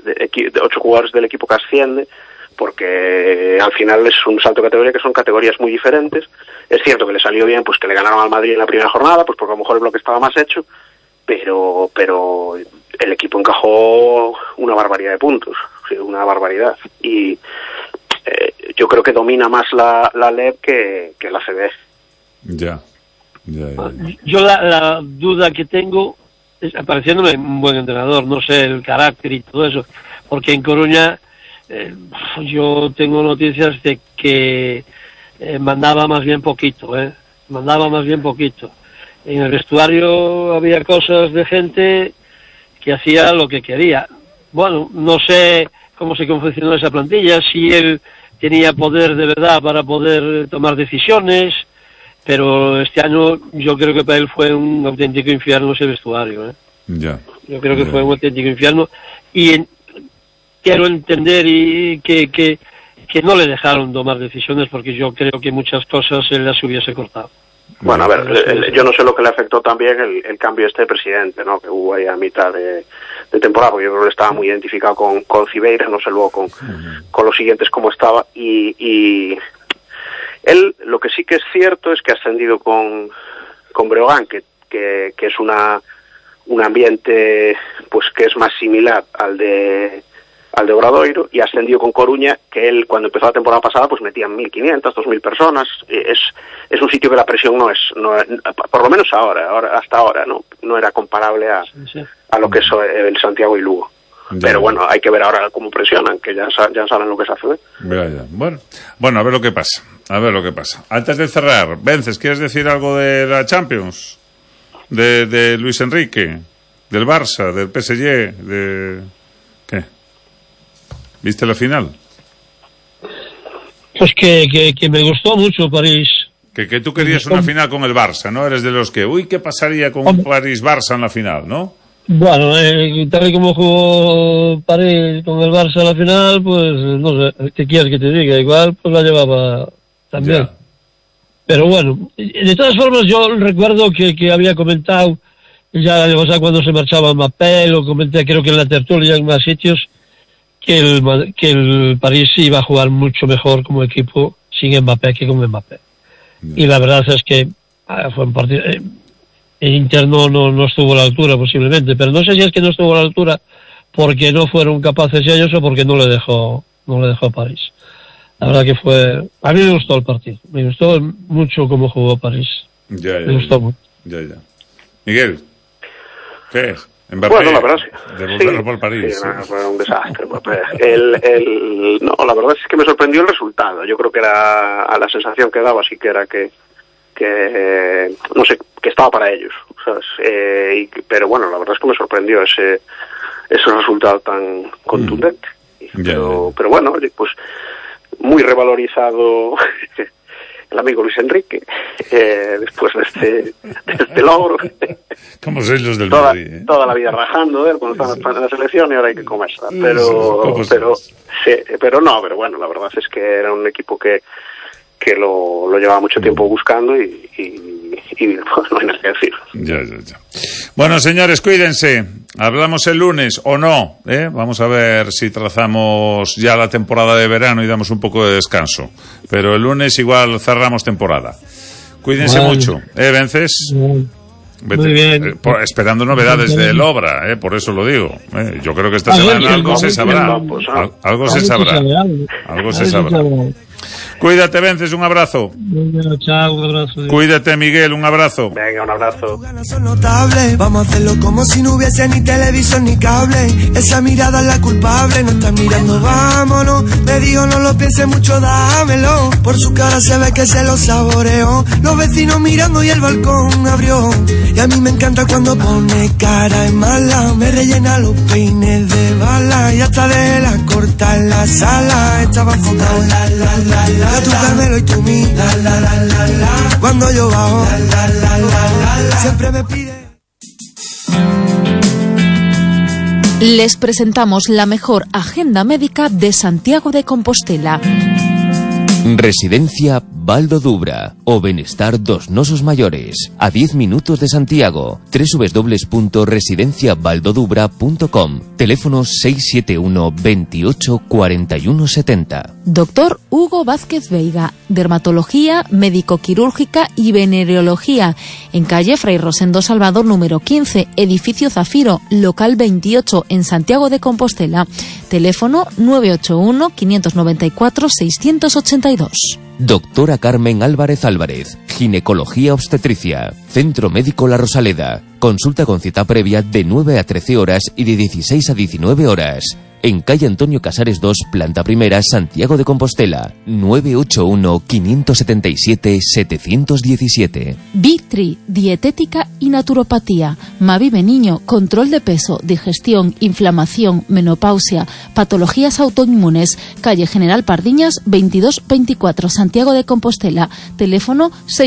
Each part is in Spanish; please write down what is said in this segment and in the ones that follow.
8 jugadores del equipo que asciende, porque al final es un salto de categoría que son categorías muy diferentes. Es cierto que le salió bien, pues que le ganaron al Madrid en la primera jornada, pues porque a lo mejor el bloque estaba más hecho, pero el equipo encajó una barbaridad de puntos, sí, una barbaridad, y yo creo que domina más la LEB que la CB. Ya. Yo la duda que tengo es, pareciéndome un buen entrenador, no sé el carácter y todo eso, porque en Coruña yo tengo noticias de que mandaba más bien poquito. En el vestuario había cosas de gente que hacía lo que quería. Bueno, no sé cómo se confeccionó esa plantilla, si él tenía poder de verdad para poder tomar decisiones, pero este año yo creo que para él fue un auténtico infierno ese vestuario. Ya. Yo creo que fue un auténtico infierno, y quiero entender y que no le dejaron tomar decisiones, porque yo creo que muchas cosas él las hubiese cortado. Bueno, a ver, yo no sé lo que le afectó también el cambio de presidente, ¿no?, que hubo ahí a mitad de temporada, porque yo creo que estaba muy identificado con Cibeira, no sé luego con los siguientes cómo estaba, y él, lo que sí que es cierto es que ha ascendido con Breogán, que es un ambiente pues que es más similar al de Obradoiro, y ha ascendido con Coruña, que él cuando empezó la temporada pasada pues metían 1.500, 2.000 personas. Es un sitio que la presión no es por lo menos hasta ahora no era comparable a lo que es el Santiago y Lugo. Pero bueno, hay que ver ahora cómo presionan, que ya saben lo que se hace. Ya. Bueno, a ver lo que pasa. Antes de cerrar, Vences, ¿quieres decir algo de la Champions? De Luis Enrique, del Barça, del PSG, ¿qué? ¿Viste la final? Pues que me gustó mucho París. Que tú querías una final con el Barça, ¿no? Eres de los que, ¿qué pasaría con París-Barça en la final, no? Bueno, tal y como jugó París con el Barça en la final, pues no sé, ¿qué quieres que te diga? Igual pues la llevaba también. Ya. Pero bueno, de todas formas yo recuerdo que había comentado, ya o sea, cuando se marchaba Mbappé, lo comenté creo que en la tertulia en más sitios, que el París iba a jugar mucho mejor como equipo sin Mbappé que con Mbappé. Y la verdad es que fue un partido... el Inter no estuvo a la altura posiblemente, pero no sé si es que no estuvo a la altura porque no fueron capaces ellos o porque no le dejó París. La verdad que a mí me gustó el partido, me gustó mucho cómo jugó París. Me gustó mucho. Ya. Miguel, ¿qué es? Mbappé, bueno, la verdad devolverlo por París. Sí, fue un desastre. No, la verdad es que me sorprendió el resultado. Yo creo que era a la sensación que daba, sí que era que no sé, que estaba para ellos, ¿sabes? Pero bueno, la verdad es que me sorprendió ese resultado tan contundente. Pero bueno, pues muy revalorizado el amigo Luis Enrique después de este logro. Como sois los del Madrid, toda la vida rajando cuando estaba en la selección, y ahora hay que comerse. Pero bueno, la verdad es que era un equipo que lo llevaba mucho tiempo buscando y pues, no hay nada que decir. Ya. Bueno, señores, cuídense. Hablamos el lunes o no, Vamos a ver si trazamos ya la temporada de verano y damos un poco de descanso. Pero el lunes igual cerramos temporada. Cuídense mucho, Vences. Muy bien. Esperando novedades del Obra, por eso lo digo. Yo creo que esta semana algo se sabrá. Algo se sabrá. Cuídate, Vences, un abrazo. Bueno, chao, un abrazo. Cuídate, Miguel, un abrazo. Venga, un abrazo. Son notables. Vamos a hacerlo como si no hubiese ni televisor ni cable. Esa mirada es la culpable, no está mirando, vámonos. Me dijo no lo pienses mucho, dámelo. Por su cara se ve que se lo saboreó. Los vecinos mirando y el balcón abrió. Y a mí me encanta cuando pone cara en mala. Me rellena los peines de bala. Y hasta de la corta en la sala. Estaba enfocado, tu Carmelo y tú mí, cuando yo bajo, siempre me pide. Les presentamos la mejor agenda médica de Santiago de Compostela. Residencia Baldo Dubra o Benestar dos Nosos Mayores, a 10 minutos de Santiago. www.residenciabaldodubra.com. Teléfono 671 28 41 70. Doctor Hugo Vázquez Veiga, dermatología, médico-quirúrgica y venereología, en calle Fray Rosendo Salvador número 15, edificio Zafiro, local 28, en Santiago de Compostela. Teléfono 981 594 682. Doctora Carmen Álvarez Álvarez, ginecología obstetricia, Centro Médico La Rosaleda. Consulta con cita previa de 9 a 13 horas y de 16 a 19 horas. En calle Antonio Casares 2, planta primera, Santiago de Compostela. 981-577-717. Vitri, dietética y naturopatía. Mavive Niño, control de peso, digestión, inflamación, menopausia, patologías autoinmunes. Calle General Pardiñas 2224, Santiago de Compostela. Teléfono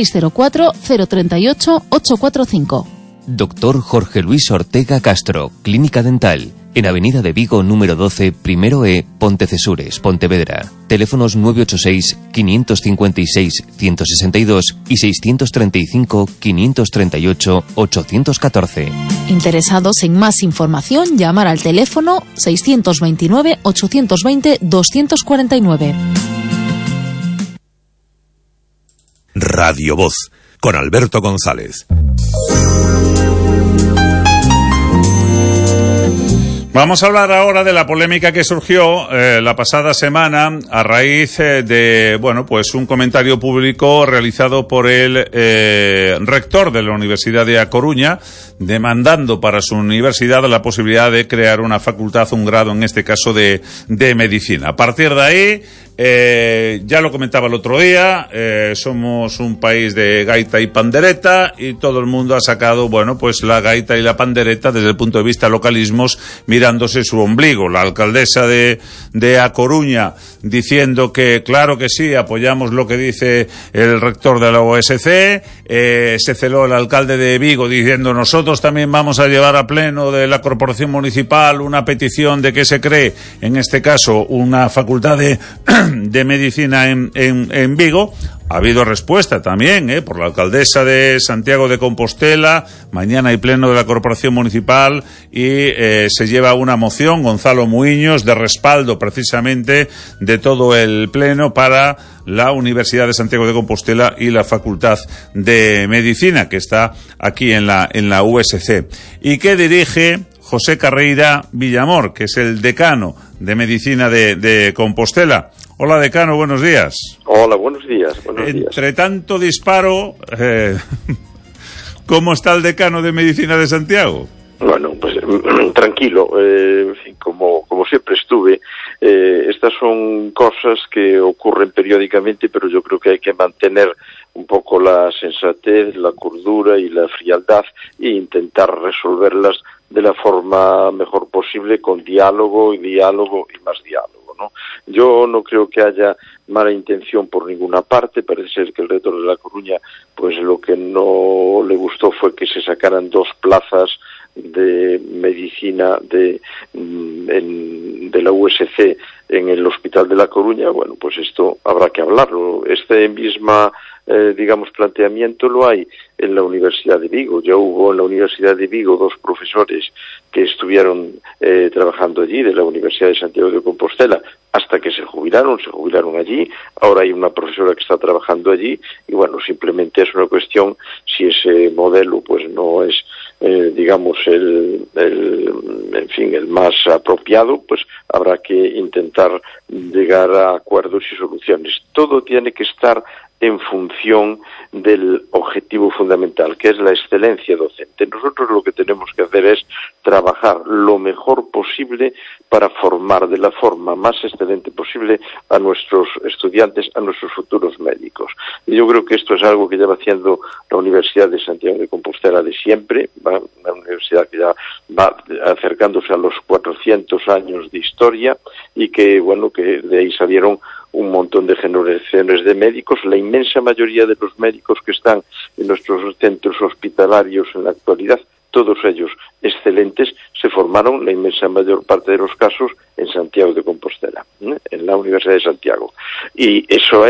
604-038-845. Doctor Jorge Luis Ortega Castro, Clínica Dental. En Avenida de Vigo, número 12, Primero E, Pontecesures, Pontevedra. Teléfonos 986-556-162 y 635-538-814. Interesados en más información, llamar al teléfono 629-820-249. Radio Voz, con Alberto González. Vamos a hablar ahora de la polémica que surgió la pasada semana a raíz de, pues un comentario público realizado por el rector de la Universidad de A Coruña, demandando para su universidad la posibilidad de crear una facultad, un grado, en este caso de medicina. A partir de ahí, ya lo comentaba el otro día, somos un país de gaita y pandereta y todo el mundo ha sacado, la gaita y la pandereta desde el punto de vista localismos, mirándose su ombligo. La alcaldesa de A Coruña diciendo que claro que sí, apoyamos lo que dice el rector de la OSC, se celó el alcalde de Vigo diciendo nosotros también vamos a llevar a pleno de la corporación municipal una petición de que se cree, en este caso, una facultad de medicina en Vigo. Ha habido respuesta también por la alcaldesa de Santiago de Compostela. Mañana hay pleno de la corporación municipal y se lleva una moción, Gonzalo Muiños, de respaldo precisamente de todo el pleno para la Universidad de Santiago de Compostela y la Facultad de Medicina, que está aquí en la USC. Y que dirige José Carreira Villamor, que es el decano de Medicina de Compostela. Hola, decano, buenos días. Hola, buenos días. Entre tanto disparo, ¿cómo está el decano de Medicina de Santiago? Bueno, pues tranquilo, como siempre estuve. Estas son cosas que ocurren periódicamente, pero yo creo que hay que mantener un poco la sensatez, la cordura y la frialdad e intentar resolverlas de la forma mejor posible, con diálogo y más diálogo, ¿no? Yo no creo que haya mala intención por ninguna parte. Parece ser que el rector de La Coruña, pues lo que no le gustó fue que se sacaran 2 plazas de medicina de la USC en el Hospital de La Coruña. Bueno, pues esto habrá que hablarlo. Este misma planteamiento lo hay en la Universidad de Vigo. Ya hubo en la Universidad de Vigo 2 profesores que estuvieron trabajando allí, de la Universidad de Santiago de Compostela, hasta que se jubilaron allí. Ahora hay una profesora que está trabajando allí y bueno, simplemente es una cuestión si ese modelo pues no es el más apropiado, pues habrá que intentar llegar a acuerdos y soluciones. Todo tiene que estar en función del objetivo fundamental, que es la excelencia docente. Nosotros lo que tenemos que hacer es trabajar lo mejor posible para formar de la forma más excelente posible a nuestros estudiantes, a nuestros futuros médicos. Y yo creo que esto es algo que ya va haciendo la Universidad de Santiago de Compostela de siempre, una universidad que ya va acercándose a los 400 años de historia y que de ahí salieron un montón de generaciones de médicos. La inmensa mayoría de los médicos que están en nuestros centros hospitalarios en la actualidad, todos ellos excelentes, se formaron, la inmensa mayor parte de los casos, en Santiago de Compostela, en la Universidad de Santiago. Y eso es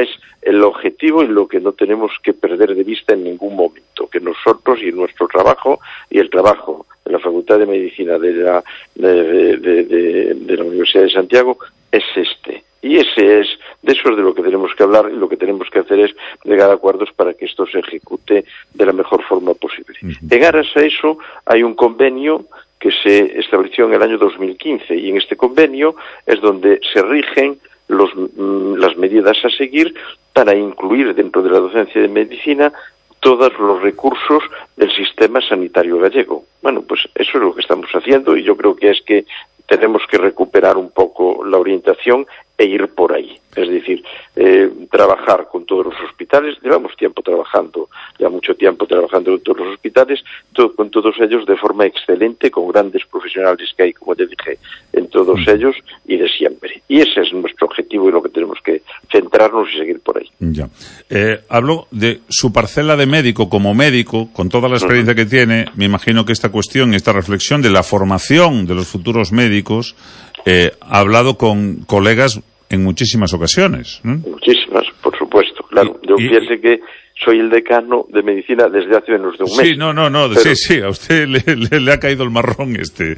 el objetivo y lo que no tenemos que perder de vista en ningún momento, que nosotros y nuestro trabajo y el trabajo de la Facultad de Medicina de la Universidad de Santiago es este. Y de eso es de lo que tenemos que hablar, y lo que tenemos que hacer es llegar a acuerdos para que esto se ejecute de la mejor forma posible. En aras a eso hay un convenio que se estableció en el año 2015, y en este convenio es donde se rigen las medidas a seguir para incluir dentro de la docencia de medicina todos los recursos del sistema sanitario gallego. Bueno, pues eso es lo que estamos haciendo, y yo creo que es que tenemos que recuperar un poco la orientación e ir por ahí. Es decir, trabajar con todos los hospitales, llevamos mucho tiempo trabajando con todos los hospitales, con todos ellos de forma excelente, con grandes profesionales que hay, como te dije, en todos ellos y de siempre. Y ese es nuestro objetivo y lo que tenemos que centrarnos y seguir por ahí. Ya. Hablo de su parcela de médico como médico, con toda la experiencia que tiene. Me imagino que esta cuestión, esta reflexión de la formación de los futuros médicos, ha hablado con colegas en muchísimas ocasiones, ¿no? Muchísimas, por supuesto, claro. Yo pienso que soy el decano de medicina desde hace menos de un mes. Sí, no, pero... sí, a usted le ha caído el marrón si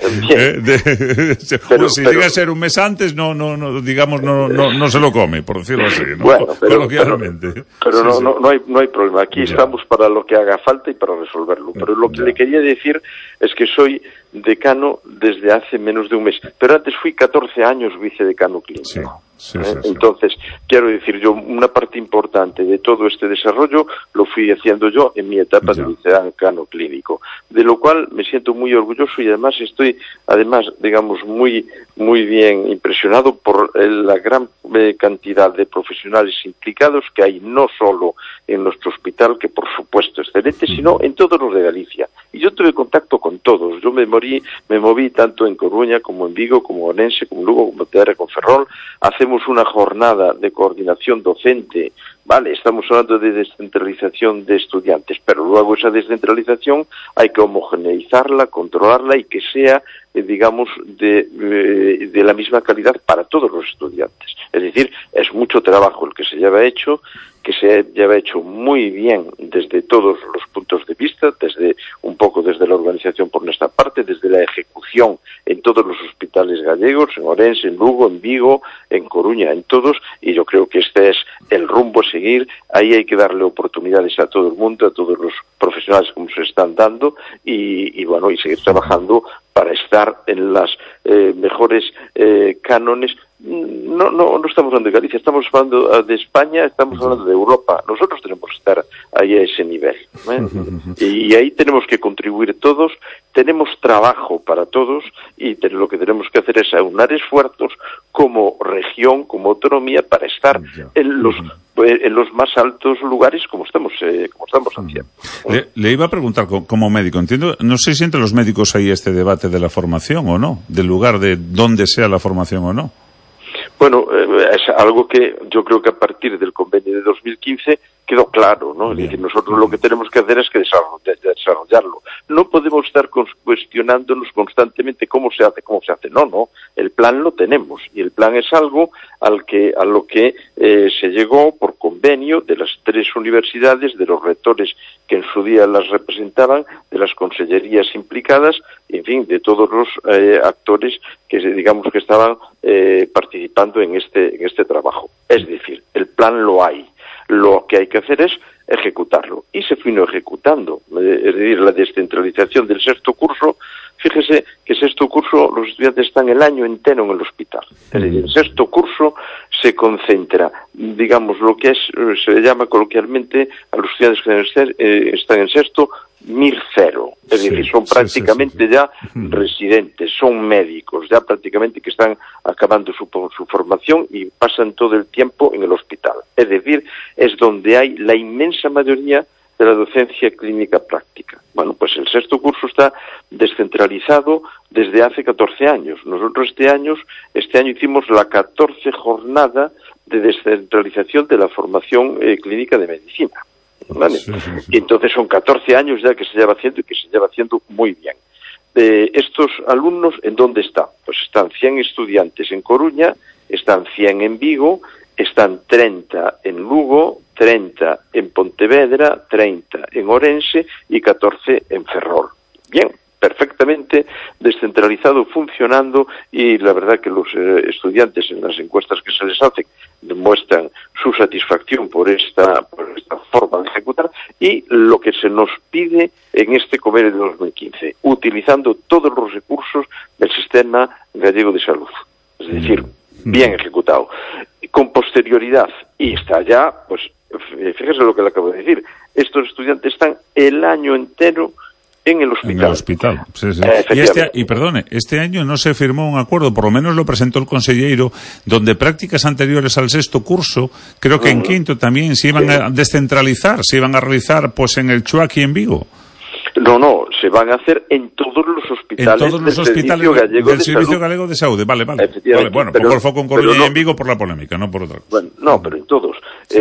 llega a ser un mes antes, no se lo come, por decirlo así, ¿no? Bueno, coloquialmente. Pero no hay problema. Aquí estamos para lo que haga falta y para resolverlo. Pero lo que le quería decir es que soy decano desde hace menos de un mes. Pero antes fui 14 años vicedecano clínico. Sí. Entonces, quiero decir, yo una parte importante de todo este desarrollo lo fui haciendo yo en mi etapa de vicedecano clínico, de lo cual me siento muy orgulloso, y además estoy, digamos, muy bien impresionado por la gran cantidad de profesionales implicados que hay, no solo en nuestro hospital, que por supuesto excelente, sino en todos los de Galicia. Y yo tuve contacto con todos. Yo me moví tanto en Coruña como en Vigo, como en Orense, como en Lugo, como en con Ferrol. Hacemos una jornada de coordinación docente. Vale, estamos hablando de descentralización de estudiantes, pero luego esa descentralización hay que homogeneizarla, controlarla y que sea, digamos, de la misma calidad para todos los estudiantes. Es decir, es mucho trabajo el que se lleva hecho, que se lleva hecho muy bien desde todos los puntos de vista, desde la organización por nuestra parte, desde la ejecución en todos los hospitales gallegos, en Orense, en Lugo, en Vigo, en Coruña, en todos, y yo creo que este es el rumbo a seguir. Ahí hay que darle oportunidades a todo el mundo, a todos los profesionales como se están dando, y seguir trabajando para estar en las mejores cánones. No estamos hablando de Galicia, estamos hablando de España, estamos hablando de Europa. Nosotros tenemos que estar ahí a ese nivel, y ahí tenemos que contribuir todos. Tenemos trabajo para todos, y lo que tenemos que hacer es aunar esfuerzos como región, como autonomía, para estar en los más altos lugares como estamos haciendo. Le iba a preguntar, como médico, entiendo, no sé si entre los médicos hay este debate de la formación o no, del lugar de dónde sea la formación o no. Bueno, es algo que yo creo que a partir del convenio de 2015 quedó claro, ¿no? Es decir, nosotros lo que tenemos que hacer es que desarrollarlo. No podemos estar cuestionándonos constantemente cómo se hace. No, el plan lo tenemos, y el plan es algo a lo que se llegó por convenio de las 3 universidades, de los rectores que en su día las representaban, de las consellerías implicadas, en fin, de todos los actores que digamos que estaban participando en este trabajo. Es decir, el plan lo hay. Lo que hay que hacer es ejecutarlo. Y se vino ejecutando. Es decir, la descentralización del 6º curso. Fíjese que 6º curso los estudiantes están el año entero en el hospital. Es decir, el 6º curso se concentra, digamos, lo que se le llama coloquialmente a los estudiantes que están en 6º, MIR 0. Es decir, son prácticamente ya residentes, son médicos, ya prácticamente que están acabando su formación y pasan todo el tiempo en el hospital. Es decir, es donde hay la inmensa mayoría de la docencia clínica práctica. Bueno, pues el 6º curso está descentralizado desde hace 14 años. Nosotros este año hicimos la 14 jornada de descentralización de la formación clínica de medicina. ¿Vale? Y entonces son 14 años ya que se lleva haciendo, y que se lleva haciendo muy bien. Estos alumnos, ¿en dónde están? Pues están 100 estudiantes en Coruña, están 100 en Vigo, están 30 en Lugo, 30 en Pontevedra, 30 en Orense y 14 en Ferrol. Bien, perfectamente descentralizado, funcionando, y la verdad que los estudiantes en las encuestas que se les hacen demuestran su satisfacción por esta forma de ejecutar, y lo que se nos pide en este convenio de 2015, utilizando todos los recursos del sistema gallego de salud, es decir, bien ejecutado, con posterioridad, y está ya, pues fíjese lo que le acabo de decir, estos estudiantes están el año entero en el hospital. En el hospital, sí. Y perdone, este año no se firmó un acuerdo, por lo menos lo presentó el consejero, donde prácticas anteriores al sexto curso, creo que en quinto también se iban a descentralizar, se iban a realizar pues en el Chuac y en Vigo. No, se van a hacer en todos los hospitales, del Servicio Galego de Salud. Vale. Bueno, pongo el foco en Coruña y en Vigo por la polémica, no por otra cosa. Bueno, no, pero en todos.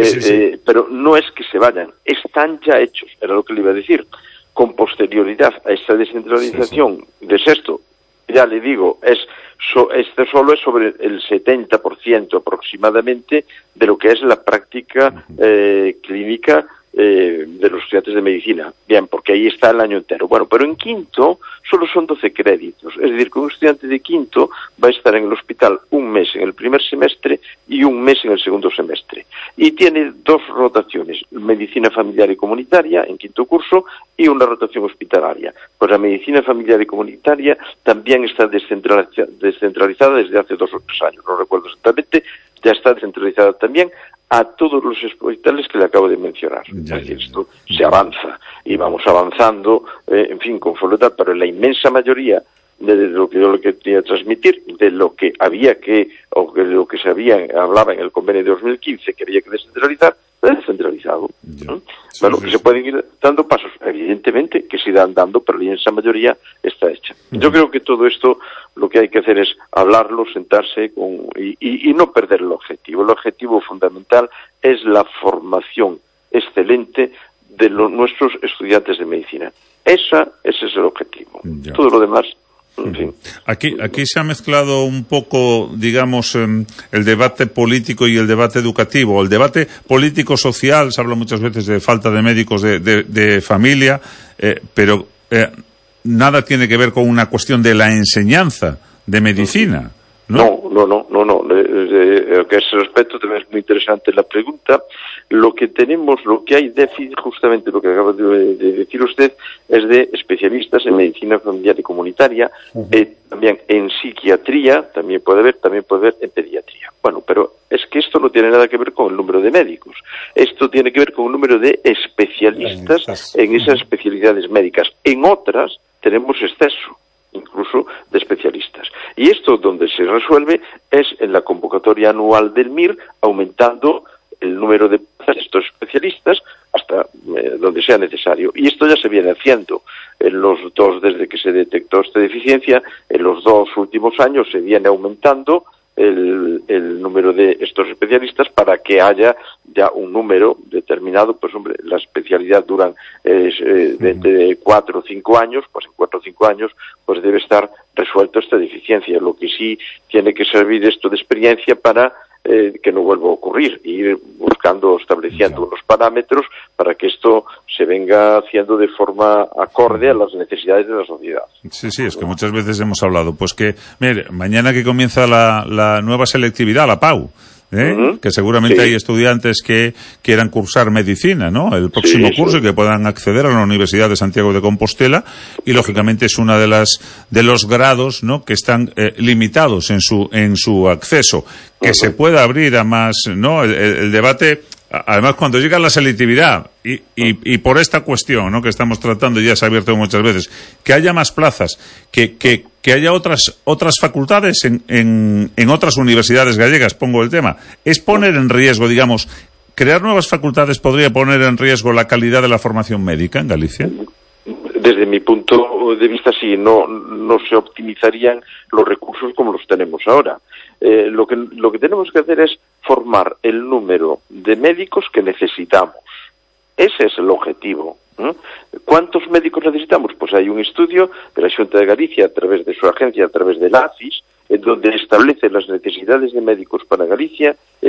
Pero no es que se vayan, están ya hechos, era lo que le iba a decir. Con posterioridad a esta descentralización de sexto, ya le digo, este solo es sobre el 70% aproximadamente de lo que es la práctica clínica de los estudiantes de medicina. Bien, porque ahí está el año entero. Bueno, pero en quinto solo son 12 créditos. Es decir, que un estudiante de quinto va a estar en el hospital un mes en el primer semestre y un mes en el segundo semestre. Y tiene 2 rotaciones, medicina familiar y comunitaria en quinto curso y una rotación hospitalaria. Pues la medicina familiar y comunitaria también está descentralizada desde hace 2 o 3 años. No recuerdo exactamente, ya está descentralizada también a todos los hospitales que le acabo de mencionar. Es decir, esto se avanza y vamos avanzando, en fin, conforme tal, pero la inmensa mayoría de lo que yo le quería transmitir, de lo que de lo que se hablaba en el convenio de 2015, que había que descentralizar, es descentralizado. Se pueden ir dando pasos, evidentemente que se irán dando, pero la inmensa mayoría está hecha. Yo creo que todo esto lo que hay que hacer es hablarlo, sentarse y no perder el objetivo. El objetivo fundamental es la formación excelente de nuestros estudiantes de medicina. Ese es el objetivo. Todo lo demás, en fin. Aquí se ha mezclado un poco, digamos, el debate político y el debate educativo. El debate político-social, se habla muchas veces de falta de médicos de familia, pero nada tiene que ver con una cuestión de la enseñanza de medicina, ¿no? No. A ese respecto también es muy interesante la pregunta. Lo que hay déficit, justamente lo que acaba de decir usted, es de especialistas en medicina familiar y comunitaria, también en psiquiatría, también puede haber en pediatría. Bueno, pero es que esto no tiene nada que ver con el número de médicos. Esto tiene que ver con el número de especialistas en esas especialidades médicas. En otras tenemos exceso, incluso de especialistas. Y esto donde se resuelve es en la convocatoria anual del MIR, aumentando el número de estos especialistas hasta donde sea necesario. Y esto ya se viene haciendo desde que se detectó esta deficiencia, en los 2 últimos años se viene aumentando el número de estos especialistas para que haya ya un número determinado. Pues hombre, la especialidad duran de 4 o 5 años, pues en 4 o 5 años pues debe estar resuelto esta deficiencia. Lo que sí tiene que servir esto de experiencia para que no vuelva a ocurrir, ir estableciendo unos parámetros para que esto se venga haciendo de forma acorde a las necesidades de la sociedad. Sí, es que muchas veces hemos hablado, pues que, mire, mañana que comienza la nueva selectividad, la PAU, que seguramente hay estudiantes que quieran cursar medicina, ¿no? El próximo curso y que puedan acceder a la Universidad de Santiago de Compostela, y lógicamente es una de los grados, ¿no?, que están limitados en su acceso, que se pueda abrir a más, ¿no? El debate. Además, cuando llega la selectividad y por esta cuestión, ¿no?, que estamos tratando, ya se ha abierto muchas veces, que haya más plazas, que haya otras facultades en otras universidades gallegas, pongo el tema, es poner en riesgo, digamos, crear nuevas facultades podría poner en riesgo la calidad de la formación médica en Galicia. Desde mi punto de vista, sí, no se optimizarían los recursos como los tenemos ahora. Lo que tenemos que hacer es formar el número de médicos que necesitamos. Ese es el objetivo. ¿Cuántos médicos necesitamos? Pues hay un estudio de la Xunta de Galicia, a través de su agencia, a través del ACIS, en donde establece las necesidades de médicos para Galicia en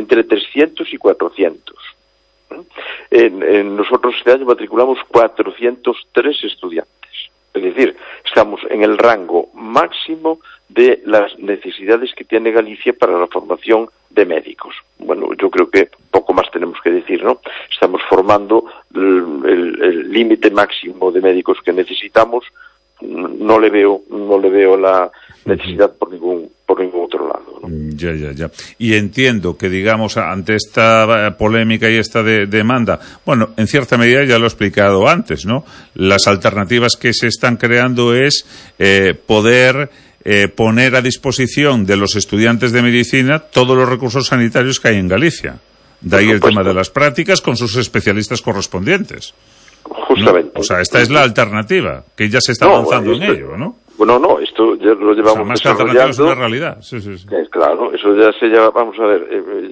entre 300 y 400. Nosotros este año matriculamos 403 estudiantes. Es decir, estamos en el rango máximo de las necesidades que tiene Galicia para la formación de médicos. Bueno, yo creo que poco más tenemos que decir, ¿no? Estamos formando el límite máximo de médicos que necesitamos. No le veo la necesidad por ningún otro lado, ¿no? Ya. Y entiendo que, digamos, ante esta polémica y esta demanda, bueno, en cierta medida ya lo he explicado antes, ¿no? Las alternativas que se están creando es poder poner a disposición de los estudiantes de medicina todos los recursos sanitarios que hay en Galicia. De ahí el tema de las prácticas con sus especialistas correspondientes. Justamente. ¿No? O sea, esta es la alternativa, que ya se está avanzando en ello, ¿no? Bueno, no, esto ya lo llevamos, o sea, más que alternativa es una realidad. Sí. Claro, eso ya se lleva, vamos a ver,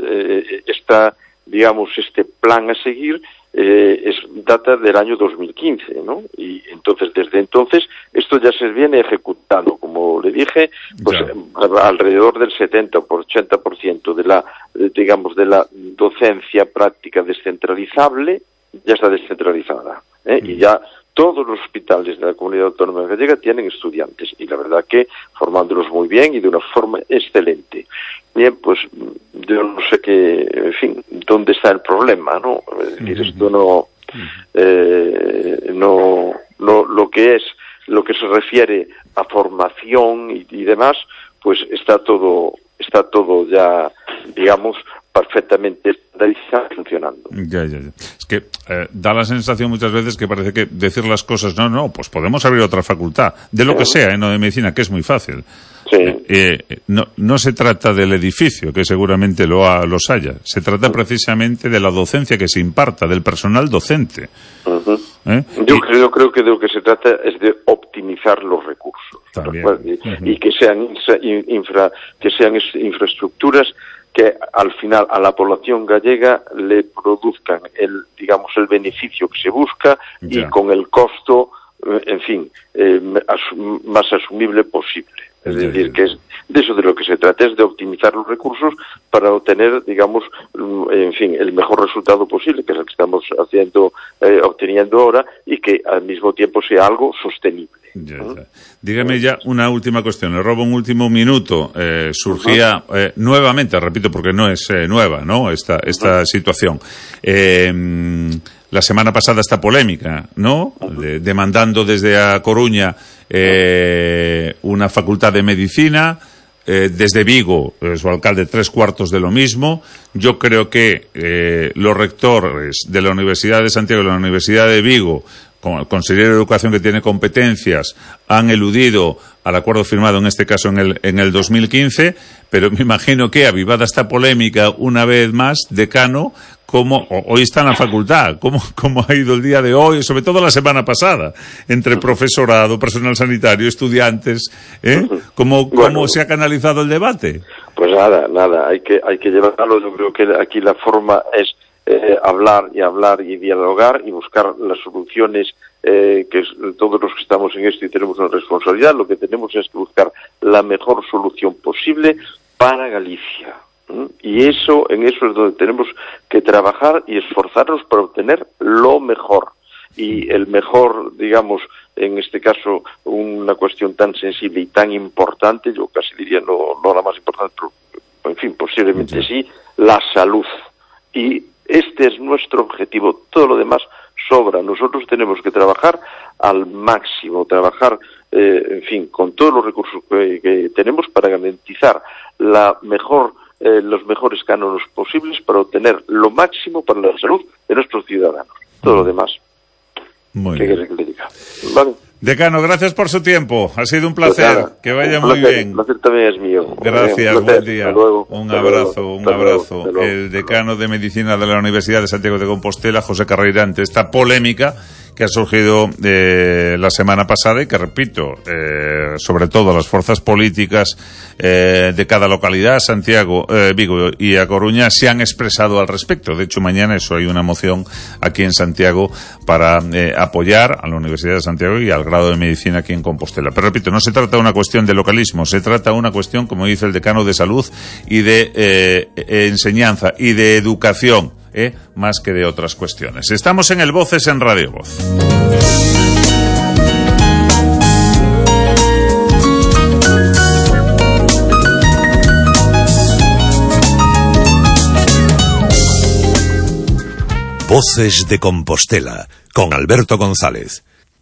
este plan a seguir data del año 2015, ¿no? Y entonces, desde entonces, esto ya se viene ejecutando, como le dije, pues alrededor del 70 o 80% de la docencia práctica descentralizable ya está descentralizada, y ya todos los hospitales de la Comunidad Autónoma Gallega tienen estudiantes, y la verdad que formándolos muy bien y de una forma excelente. Bien, pues yo no sé dónde está el problema, ¿no? Es decir, esto lo que se refiere a formación y demás, pues está todo ya, digamos, perfectamente estandarizado y funcionando. Ya. Es que da la sensación muchas veces que parece que decir las cosas, pues podemos abrir otra facultad, de lo que sea, no de medicina, que es muy fácil. Sí. No se trata del edificio, que seguramente los haya. Se trata precisamente de la docencia que se imparta, del personal docente. Uh-huh. Yo creo que de lo que se trata es de optimizar los recursos. También. Y que sean infraestructuras que al final a la población gallega le produzcan el beneficio que se busca y con el costo, más asumible posible. Es decir, que es de eso de lo que se trata, es de optimizar los recursos para obtener, el mejor resultado posible, que es el que estamos obteniendo ahora, y que al mismo tiempo sea algo sostenible. Ya. Dígame ya una última cuestión, le robo un último minuto. Surgía nuevamente, repito, porque no es nueva, ¿no? Esta situación. La semana pasada esta polémica, ¿no? Demandando desde A Coruña una facultad de medicina, desde Vigo, su alcalde 3/4 de lo mismo. Yo creo que los rectores de la Universidad de Santiago y de la Universidad de Vigo, con el consejero de Educación que tiene competencias, han eludido al acuerdo firmado en este caso en el 2015, pero me imagino que, avivada esta polémica una vez más, decano, hoy está en la facultad, cómo ha ido el día de hoy, sobre todo la semana pasada, entre profesorado, personal sanitario, estudiantes, ¿cómo se ha canalizado el debate? Pues nada, hay que llevarlo. Yo creo que aquí la forma es hablar y dialogar y buscar las soluciones, que todos los que estamos en esto y tenemos una responsabilidad, lo que tenemos es que buscar la mejor solución posible para Galicia. Y en eso es donde tenemos que trabajar y esforzarnos para obtener lo mejor. Y el mejor, en este caso, una cuestión tan sensible y tan importante, yo casi diría no la más importante, pero, posiblemente sí, la salud. Y este es nuestro objetivo. Todo lo demás sobra. Nosotros tenemos que trabajar al máximo, con todos los recursos que tenemos para garantizar los mejores cánones posibles para obtener lo máximo para la salud de nuestros ciudadanos. Todo lo demás. Muy bien. ¿Qué quiere que le diga? ¿Vale? Decano, gracias por su tiempo. Ha sido un placer. Pues que vaya muy bien. El placer también es mío. Gracias, buen día. Luego. Un abrazo. El decano de Medicina de la Universidad de Santiago de Compostela, José Carreira, ante esta polémica que ha surgido la semana pasada y que, repito, sobre todo las fuerzas políticas de cada localidad, Santiago, Vigo y A Coruña, se han expresado al respecto. De hecho, mañana hay una moción aquí en Santiago para apoyar a la Universidad de Santiago y al grado de Medicina aquí en Compostela. Pero repito, no se trata de una cuestión de localismo, se trata de una cuestión, como dice el decano, de salud y de enseñanza y de educación, más que de otras cuestiones. Estamos en el Voces en Radio Voz. Voces de Compostela, con Alberto González.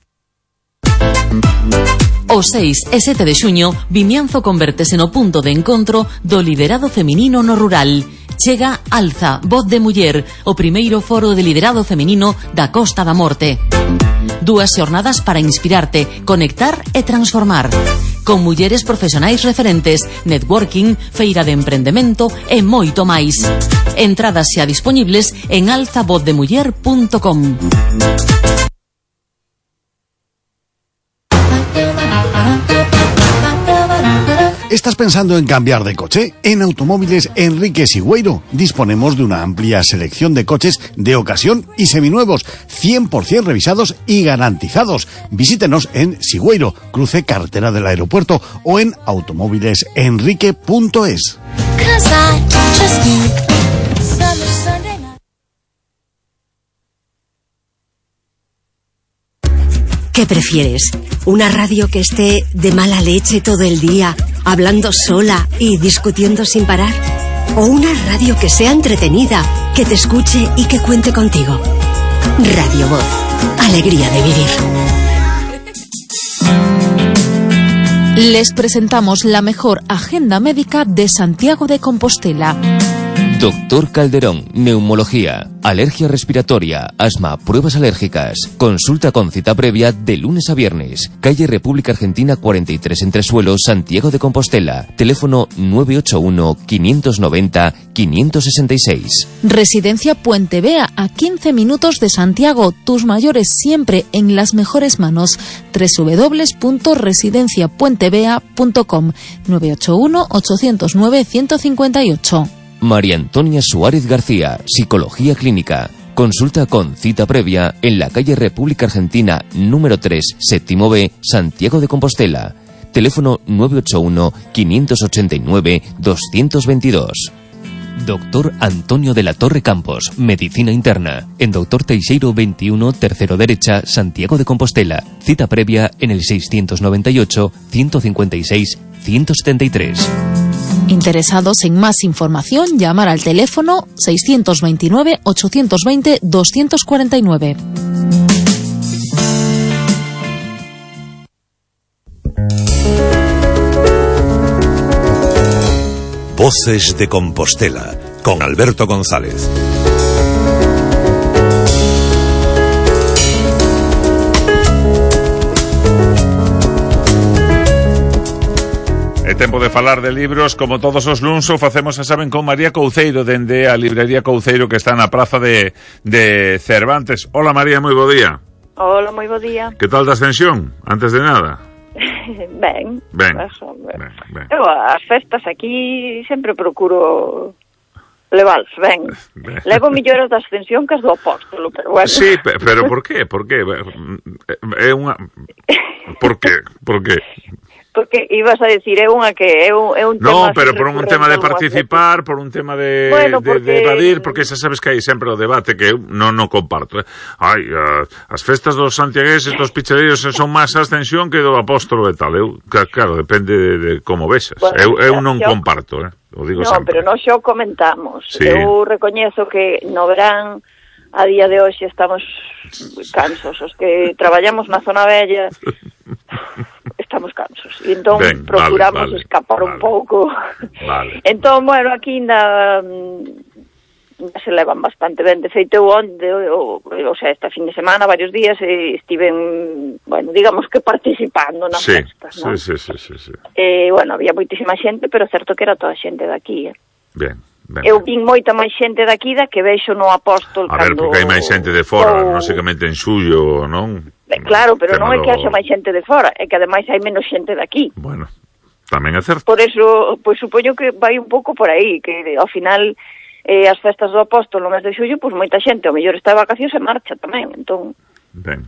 O 6 e 7 de xuño, Vimianzo convértese no punto de encontro do liderado feminino no rural. Chega Alza, Voz de Muller, o primeiro foro de liderado feminino da Costa da Morte. 2 xornadas para inspirarte, conectar e transformar. Con mulleres profesionais referentes, networking, feira de emprendemento e moito máis. Entradas xa disponibles en alzavozdemuller.com. ¿Estás pensando en cambiar de coche? En Automóviles Enrique Sigüeiro disponemos de una amplia selección de coches de ocasión y seminuevos, 100% revisados y garantizados. Visítenos en Sigüeiro, cruce carretera del aeropuerto, o en automóvilesenrique.es. ¿Qué prefieres? ¿Una radio que esté de mala leche todo el día, hablando sola y discutiendo sin parar? ¿O una radio que sea entretenida, que te escuche y que cuente contigo? Radio Voz. Alegría de vivir. Les presentamos la mejor agenda médica de Santiago de Compostela. Doctor Calderón, neumología, alergia respiratoria, asma, pruebas alérgicas. Consulta con cita previa de lunes a viernes. Calle República Argentina 43 Entresuelo, Santiago de Compostela. Teléfono 981-590-566. Residencia Puente Vea, a 15 minutos de Santiago. Tus mayores siempre en las mejores manos. www.residenciapuentevea.com. 981-809-158. María Antonia Suárez García, Psicología Clínica. Consulta con cita previa en la calle República Argentina número 3, séptimo B, Santiago de Compostela. Teléfono 981-589-222. Doctor Antonio de la Torre Campos, Medicina Interna. En Doctor Teixeiro 21, tercero derecha, Santiago de Compostela. Cita previa en el 698-156-173. Interesados en más información, llamar al teléfono 629-820-249. Voces de Compostela, con Alberto González. É tempo de falar de libros, como todos os luns o facemos, xa saben, con María Couceiro, dende a librería Couceiro, que está na praza de Cervantes. Hola María, moi bo día. Hola, moi bo día. Que tal da ascensión, antes de nada? Ben. Ben. Eu as festas aquí sempre procuro leváls, ben. Levo millores da ascensión que as do apóstolo, pero bueno. Sí, pero por qué? Por qué? É unha... Por qué? Por qué? Porque ibas a decir, é un tema... No, pero por un tema de participar, por un tema de evadir, porque xa sabes que hai sempre o debate que eu non comparto. Ai, as festas dos santiagueses, dos pichadeiros son máis ascensión que do apóstolo e tal. Eu, claro, depende de como vexas. Bueno, eu non comparto, o digo sempre. Pero non xo comentamos. Sí. Eu recoñezo que no verán, a día de hoxe, estamos cansos. Os que traballamos na zona bella... estamos cansos e entón procuramos escapar un pouco. Entón, bueno, aquí ainda se levan bastante ben. De feito, o sea, esta fin de semana, varios días, estiven, bueno, digamos que participando nas festas, ¿no? Sí. Bueno, había moitísima xente, pero certo que era toda xente de aquí, Ben. Eu vin moita máis xente daqui da que vexo no Apóstol. A ver, porque hai máis xente de fora, lógicamente en xullo, non? Claro, pero non é que haxa máis xente de fora, é que ademais hai menos xente daqui. Bueno, tamén é certo. Por eso, pois supoño que vai un pouco por aí, que ao final as festas do Apóstol no mes de xullo, pois moita xente, ao mellor está de vacacións e marcha tamén, entón... Ben.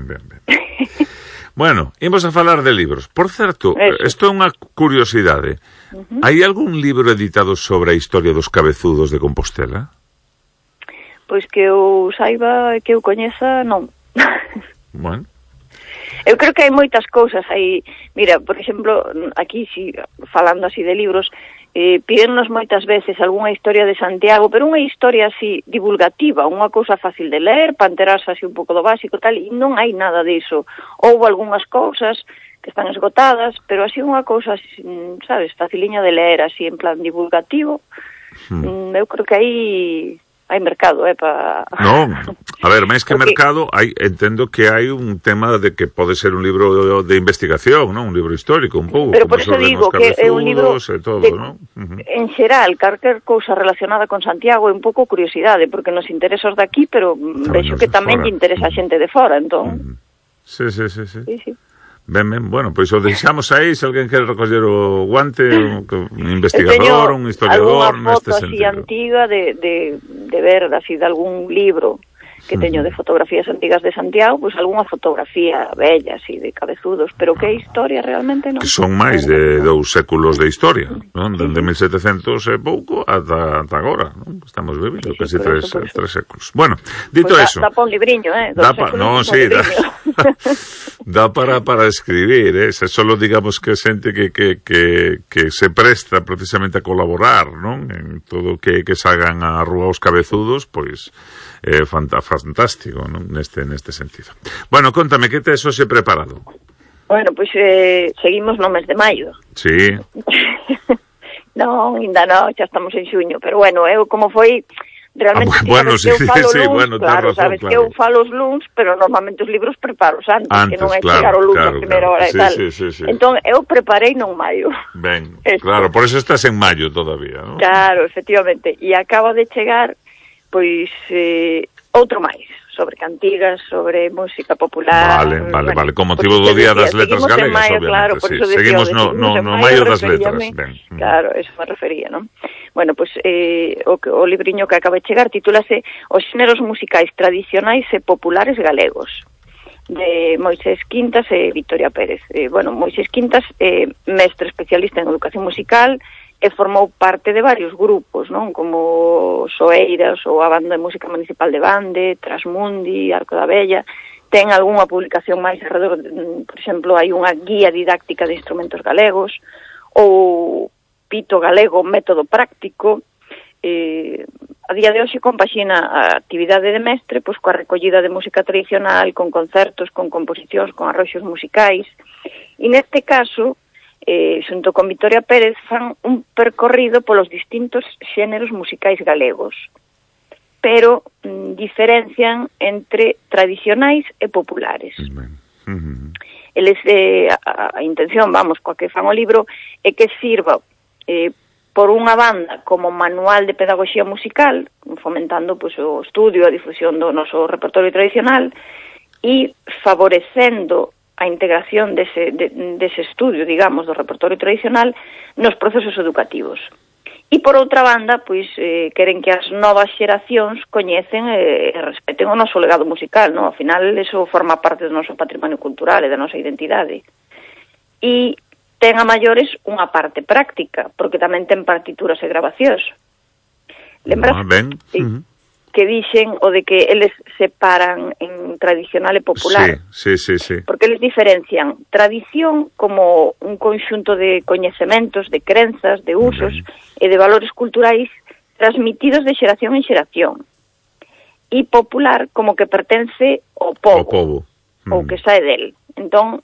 Bueno, imos a falar de libros. Por certo, isto é unha curiosidade. Hai algún libro editado sobre a historia dos cabezudos de Compostela? Pois que eu saiba, que eu coñeza, non. Bueno. Eu creo que hai moitas cousas aí. Mira, por exemplo, aquí, falando así de libros, pídennos moitas veces algunha historia de Santiago, pero unha historia así divulgativa, unha cousa fácil de ler, para enterarse así un pouco do básico tal, e non hai nada diso. Houve algunhas cousas que están esgotadas, pero así unha cousa, sabes, faciliña de ler, así en plan divulgativo, eu creo que hai mercado, para... Non, a ver, máis que mercado, entendo que hai un tema de que pode ser un libro de investigación, non? Un libro histórico, un pouco. Pero por eso digo que é un libro todo, ¿no? En xeral, calquer cousa relacionada con Santiago é un pouco curiosidade, porque nos interesa os de aquí, pero vexo que tamén lle interesa a xente de fora, entón... Sí. Ben, bueno, pois o deixamos aí, se alguén quere recoller o guante, un investigador, un historiador, neste sentido. Teño algunha foto así antiga de ver, así, de algún libro que teño de fotografías antigas de Santiago, pois algunha fotografía bella, así, de cabezudos, pero que é historia realmente non. Que son máis de 2 séculos de historia, non? Dende 1700 e pouco ata agora, non? Estamos vivindo casi 3 séculos. Bueno, dito eso... Dá pa un libriño, dá para escribir, se solo digamos que xente que se presta precisamente a colaborar, non? En todo o que sagan a rúa os cabezudos, pois fantástico, non? Neste sentido. Bueno, contame, que tes hoxe preparado? Bueno, pois seguimos no mes de maio. Sí. Non, ainda non, xa estamos en xuño, pero bueno, eu como foi realmente bueno, sí, eu falo luns, bueno, claro, razón, sabes, claro. que eu falo os luns, pero normalmente os libros preparo antes, que non é claro, chegar o luns a primeira hora e tal. Sí. Entón, eu preparei non maio. Ben, claro, por eso estás en maio todavía, non? Claro, efectivamente, e acaba de chegar pois outro máis, sobre cantigas, sobre música popular. Vale, con motivo do Día das Letras Galegas, maio, obviamente, claro, por eso seguimos no maio das letras. Claro, eso me refería, non? Bueno, pois o libriño que acaba de chegar titúlase Os xéneros musicais tradicionais e populares galegos, de Moisés Quintas e Victoria Pérez. Bueno, Moisés Quintas é mestre especialista en educación musical e formou parte de varios grupos, non? Como Soeiras ou a Banda de Música Municipal de Bande, Trasmundi, Arco da Vella. Ten algunha publicación máis alrededor, por exemplo, hai unha guía didáctica de instrumentos galegos, ou Pito Galego, método práctico. A día de hoxe compaxina a actividade de mestre pois coa recollida de música tradicional, con concertos, con composicións, con arroxos musicais. E neste caso, xunto con Victoria Pérez, fan un percorrido polos distintos xéneros musicais galegos, pero diferencian entre tradicionais e populares. Eles, a intención, coa que fan o libro, é que sirva por unha banda como manual de pedagogía musical, fomentando pois, o estudio e a difusión do noso repertorio tradicional e favorecendo a integración dese estudio, digamos, do repertorio tradicional nos procesos educativos. E, por outra banda, pois, queren que as novas xeracións coñecen e respeten o noso legado musical, non? Ao final, eso forma parte do noso patrimonio cultural e da nosa identidade. E ten a maiores unha parte práctica, porque tamén ten partituras e grabacións. Lembras? Que dixen o de que eles separan en tradicional e popular. Sí. Porque eles diferencian tradición como un conxunto de coñecementos, de crenzas, de usos e de valores culturais transmitidos de xeración en xeración. E popular como que pertence ao pobo. Ou que sae del. Entón,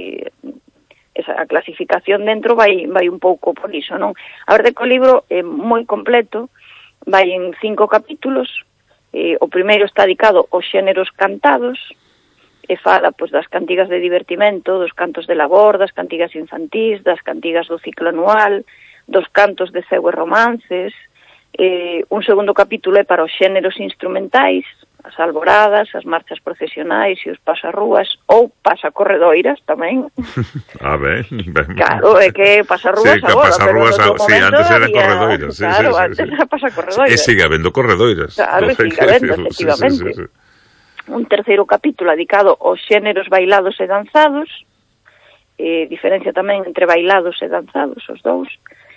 esa clasificación dentro vai un pouco por iso, non? A verdade que o libro é moi completo, vai en 5 capítulos. O primeiro está dedicado aos xéneros cantados, e fala pois, das cantigas de divertimento, dos cantos de labor, das cantigas infantís, das cantigas do ciclo anual, dos cantos de ceo e romances, Un segundo capítulo é para os xéneros instrumentais, as alboradas, as marchas procesionais e os pasarrúas, ou pasacorredoiras tamén. Ben. Claro, é que pasarrúas agora, pero no outro momento antes eran corredoiras. Claro, antes era pasacorredoiras. E sigue habendo corredoiras. Claro, sigue habendo, efectivamente. Un terceiro capítulo dedicado aos xéneros bailados e danzados, diferencia tamén entre bailados e danzados, os dous.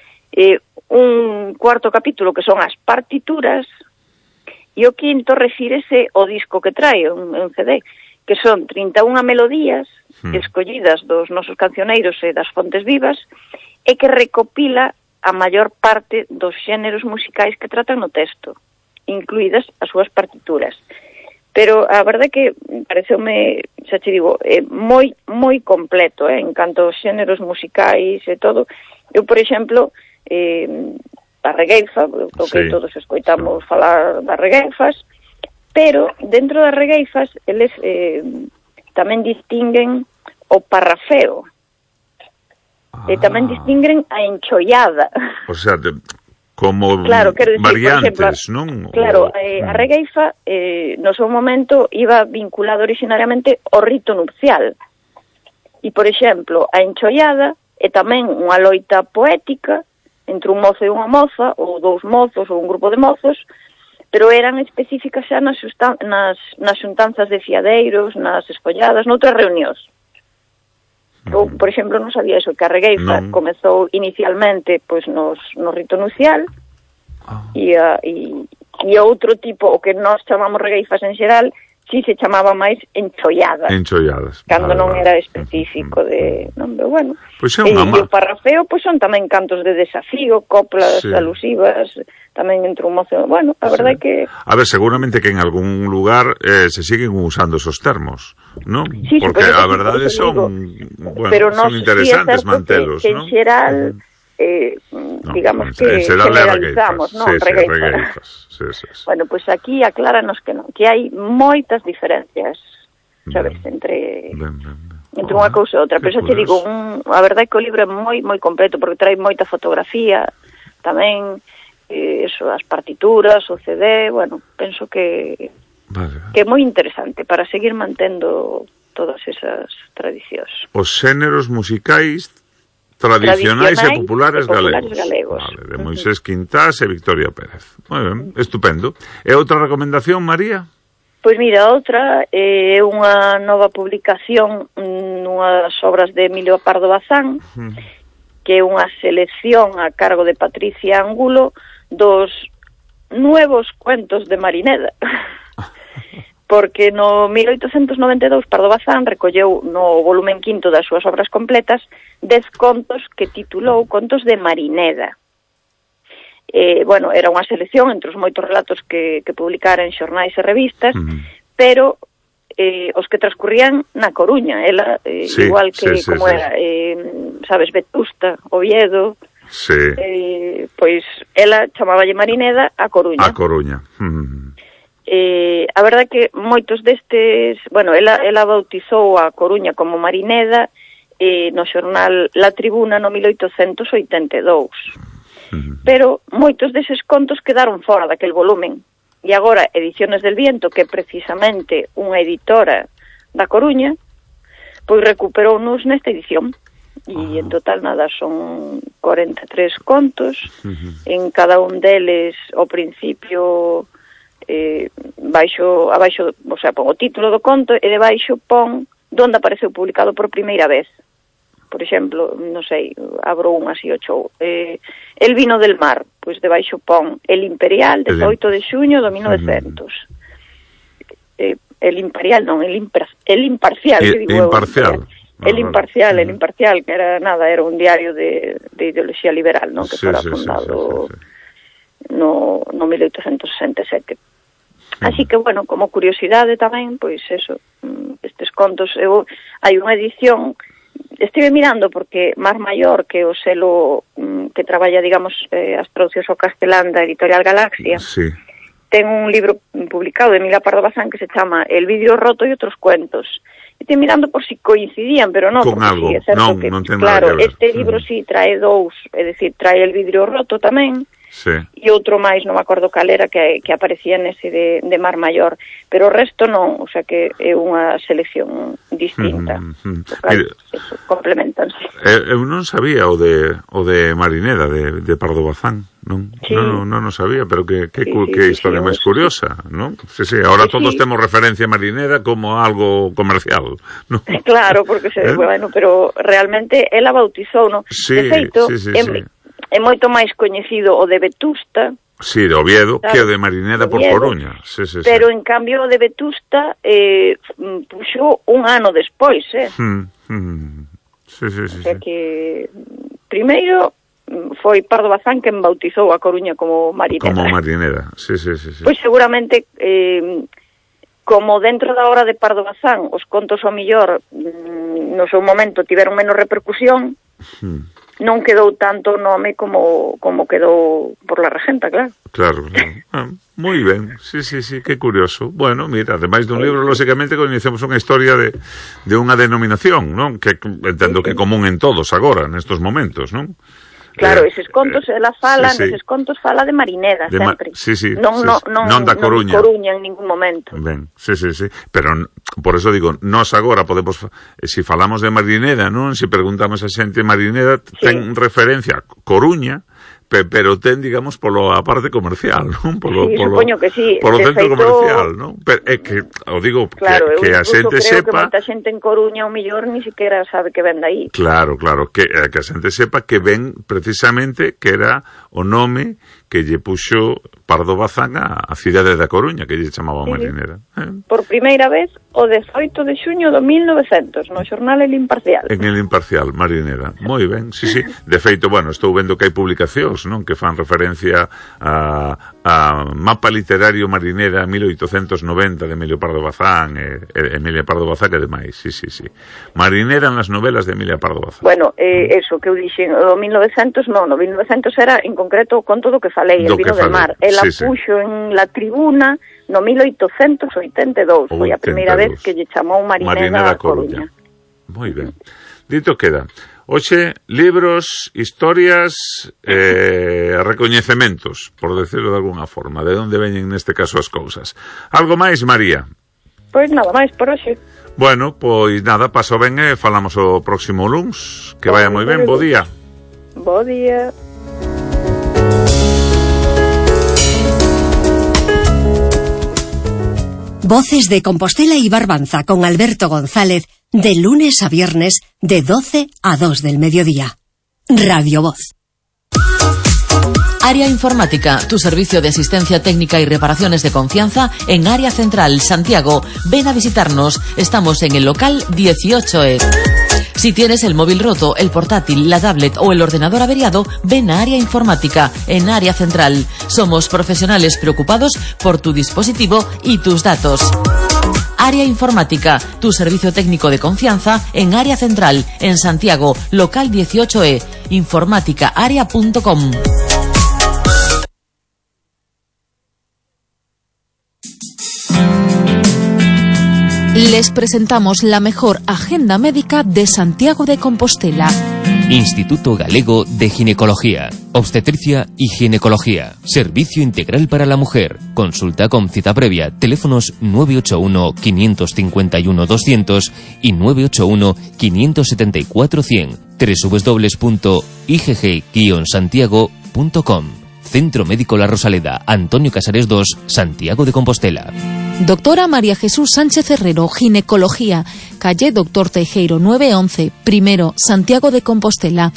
Un cuarto capítulo que son as partituras, e o quinto refírese ao disco que trae, un CD, que son 31 melodías escollidas dos nosos cancioneiros e das fontes vivas, e que recopila a maior parte dos xéneros musicais que tratan no texto, incluídas as súas partituras. Pero a verdade que pareceume, xa te digo, moi completo, en canto aos xéneros musicais e todo. Eu, por exemplo, a regueifa, porque todos escoitamos falar das regueifas, pero dentro das regueifas eles tamén distinguen o parrafeo, e tamén distinguen a enchollada. O sea, como variantes, non? Claro, a regueifa no seu momento iba vinculada originariamente ao rito nupcial, e, por exemplo, a enchollada é tamén unha loita poética entre un mozo e unha moza, ou dous mozos, ou un grupo de mozos, pero eran específicas xa nas xuntanzas de fiadeiros, nas esfolladas, noutras reunións. Eu, por exemplo, non sabía eso, que a regueifa comezou inicialmente pois no rito nupcial, e outro tipo, o que nós chamamos regueifas en xeral, si se chamaba máis encholladas. Cando non era específico de... Non, pero bueno. Pois é unha e o parrafeo, pois son tamén cantos de desafío, coplas alusivas, tamén entre un mozo... Bueno, a verdade é que... A ver, seguramente que en algún lugar se siguen usando esos termos, non? Sí, porque a verdade son... Bueno, son interesantes mantelos, non? Que en xeral... digamos que generalizamos, non? Regueifas. Bueno, pois aquí acláranos que non, que hai moitas diferencias, sabes, entre unha cousa e outra, pero xa te digo, a verdade é que o libro é moi completo, porque trae moita fotografía, tamén as partituras, o CD, bueno, penso que é moi interesante para seguir mantendo todas esas tradicións. Os xéneros musicais tradicionais e populares galegos. De Moisés Quintás e Victoria Pérez. Moi ben, estupendo. E outra recomendación, María? Pois mira, outra é unha nova publicación nunhas obras de Emilio Pardo Bazán, que é unha selección a cargo de Patricia Angulo dos nuevos cuentos de Marineda. Porque no 1892 Pardo Bazán recolleu no volumen quinto das súas obras completas 10 contos que titulou Contos de Marineda. Bueno, era unha selección entre os moitos relatos que publicara en xornais e revistas, pero os que transcurrían na Coruña, ela, igual que como era, sabes, Vetusta, Oviedo, pois ela chamáballe Marineda a Coruña. A Coruña. A verdade que moitos destes, bueno, ela bautizou a Coruña como Marineda no xornal La Tribuna no 1882. Pero moitos deses contos quedaron fora daquel volumen. E agora Ediciones del Viento, que é precisamente unha editora da Coruña, pois recuperounos nesta edición. E en total nada, son 43 contos. En cada un deles, ao principio... abaixo, o sea, pon o título do conto e debaixo pon donde apareceu publicado por primeira vez. Por exemplo, non sei, abro un así o chou. El vino del mar, pois debaixo pon El Imperial, 18 de xuño do 1900. El Imperial, non, El Imparcial, que digo Imparcial. El Imparcial, que era un diario de ideoloxía liberal, non, que fora fundado no 1867. Así que, bueno, como curiosidade tamén, pois eso, estes contos, hai unha edición, estive mirando porque Mar Maior, que o selo que traballa, digamos, as traducións ao castelán da Editorial Galaxia, ten un libro publicado de Emilia Pardo Bazán que se chama El vidrio roto e outros cuentos. Estive mirando por si coincidían, pero non, con porque algo. Sí, é certo que, claro, este libro sí trae dous, é dicir, trae El vidrio roto tamén, e outro máis, non me acordo cal era, que aparecía nese de Mar Maior, pero o resto non, o sea que é unha selección distinta. Eso, complementanse. Eu non sabía o de Marineda, de Pardo Bazán, non? Sí. Non sabía, pero que historia máis curiosa, non? Sí, ahora todos temos referencia a Marineda como algo comercial, non? Claro, porque bueno, pero realmente ela bautizou, non? De feito, é moito máis coñecido o de Vetusta. Sí, de Oviedo, claro, que o de Marineda por Coruña. Pero, en cambio, o de Vetusta puxo un ano despois, O sea que, primeiro, foi Pardo Bazán quen bautizou a Coruña como Marineda. Como Marineda, sí. Pois seguramente, como dentro da obra de Pardo Bazán, os contos ao millor no seu momento tiveron menos repercusión, non quedou tanto nome como quedou por la Regenta, claro. Claro. Moi ben, sí, que curioso. Bueno, mira, ademais dun libro, lógicamente, coñecemos unha historia de unha denominación, non? Que entendo que é común en todos agora, nestos momentos, non? Claro, eses contos, ela fala, neses contos fala de Marineda, sempre. Non da Coruña. Coruña en ningún momento. Ben, sí. Pero, por eso digo, nós agora podemos, se falamos de Marineda, non? Se preguntamos a xente, Marineda ten referencia a Coruña, pero ten, digamos, a parte comercial, non? Supoño que sí. Polo centro comercial, non? Pero é que, o digo, claro, que a xente sepa... Claro, que moita xente en Coruña, o millor, ni siquiera sabe que ven aí. Claro, que a xente sepa que ven precisamente que era o nome que lle puxo Pardo Bazán a cidade da Coruña, que lle chamaba Marineda. Por primeira vez, o 18 de xuño do 1900, no xornal El Imparcial. En El Imparcial, Marineda. Moi ben, sí. De feito, bueno, estou vendo que hai publicacións, non? Que fan referencia a Mapa Literario Marineda 1890 de Emilio Pardo Bazán, Emilia Pardo Bazán e demais, sí. Marineda en las novelas de Emilia Pardo Bazán. Bueno, eso que eu dixen, o 1900 non, o 1900 era en concreto o conto do que falei, El vino del mar. Ela puxo en La Tribuna no 1882, foi a primeira vez que lle chamou Marineda a Coruña. Moi ben. Dito queda. Hoxe, libros, historias, recoñecementos, por decirlo de alguna forma, de onde veñen neste caso as cousas. Algo máis, María? Pois nada máis por hoxe. Bueno, pois nada, paso ben e falamos o próximo luns. Que vaya moi ben, bo día. Bo día. Voces de Compostela y Barbanza con Alberto González, de lunes a viernes, de 12 a 2 del mediodía. Radio Voz. Área Informática, tu servicio de asistencia técnica y reparaciones de confianza en Área Central, Santiago. Ven a visitarnos. Estamos en el local 18E. Si tienes el móvil roto, el portátil, la tablet o el ordenador averiado, ven a Área Informática en Área Central. Somos profesionales preocupados por tu dispositivo y tus datos. Área Informática, tu servicio técnico de confianza en Área Central, en Santiago, local 18E, informáticaarea.com. Les presentamos la mejor agenda médica de Santiago de Compostela. Instituto Galego de Ginecología, Obstetricia y Ginecología. Servicio integral para la mujer. Consulta con cita previa. Teléfonos 981-551-200 y 981-574-100. www.igg-santiago.com. Centro Médico La Rosaleda, Antonio Casares 2, Santiago de Compostela. Doctora María Jesús Sánchez Herrero, Ginecología, calle Doctor Teijeiro 911, primero, Santiago de Compostela,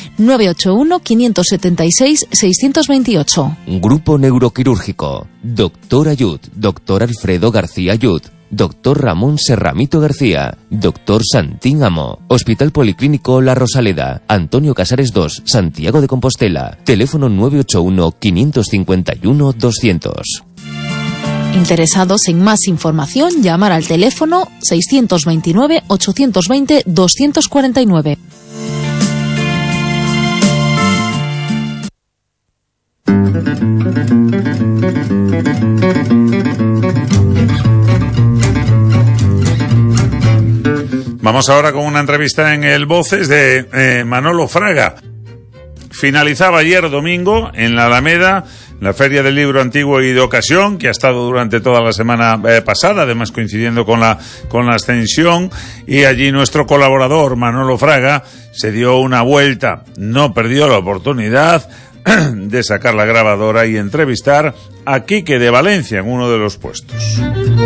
981-576-628. Grupo Neuroquirúrgico, Doctor Ayud, Doctor Alfredo García Ayud, Doctor Ramón Serramito García, Doctor Santín Amo, Hospital Policlínico La Rosaleda, Antonio Casares 2, Santiago de Compostela, teléfono 981-551-200. Interesados en más información, llamar al teléfono 629-820-249. Vamos ahora con una entrevista en el Voces de Manolo Fraga. finalizaba ayer domingo en la Alameda la Feria del Libro Antiguo y de Ocasión, que ha estado durante toda la semana pasada, además coincidiendo con la Ascensión, y allí nuestro colaborador Manolo Fraga se dio una vuelta, no perdió la oportunidad de sacar la grabadora y entrevistar a Quique de Valencia en uno de los puestos.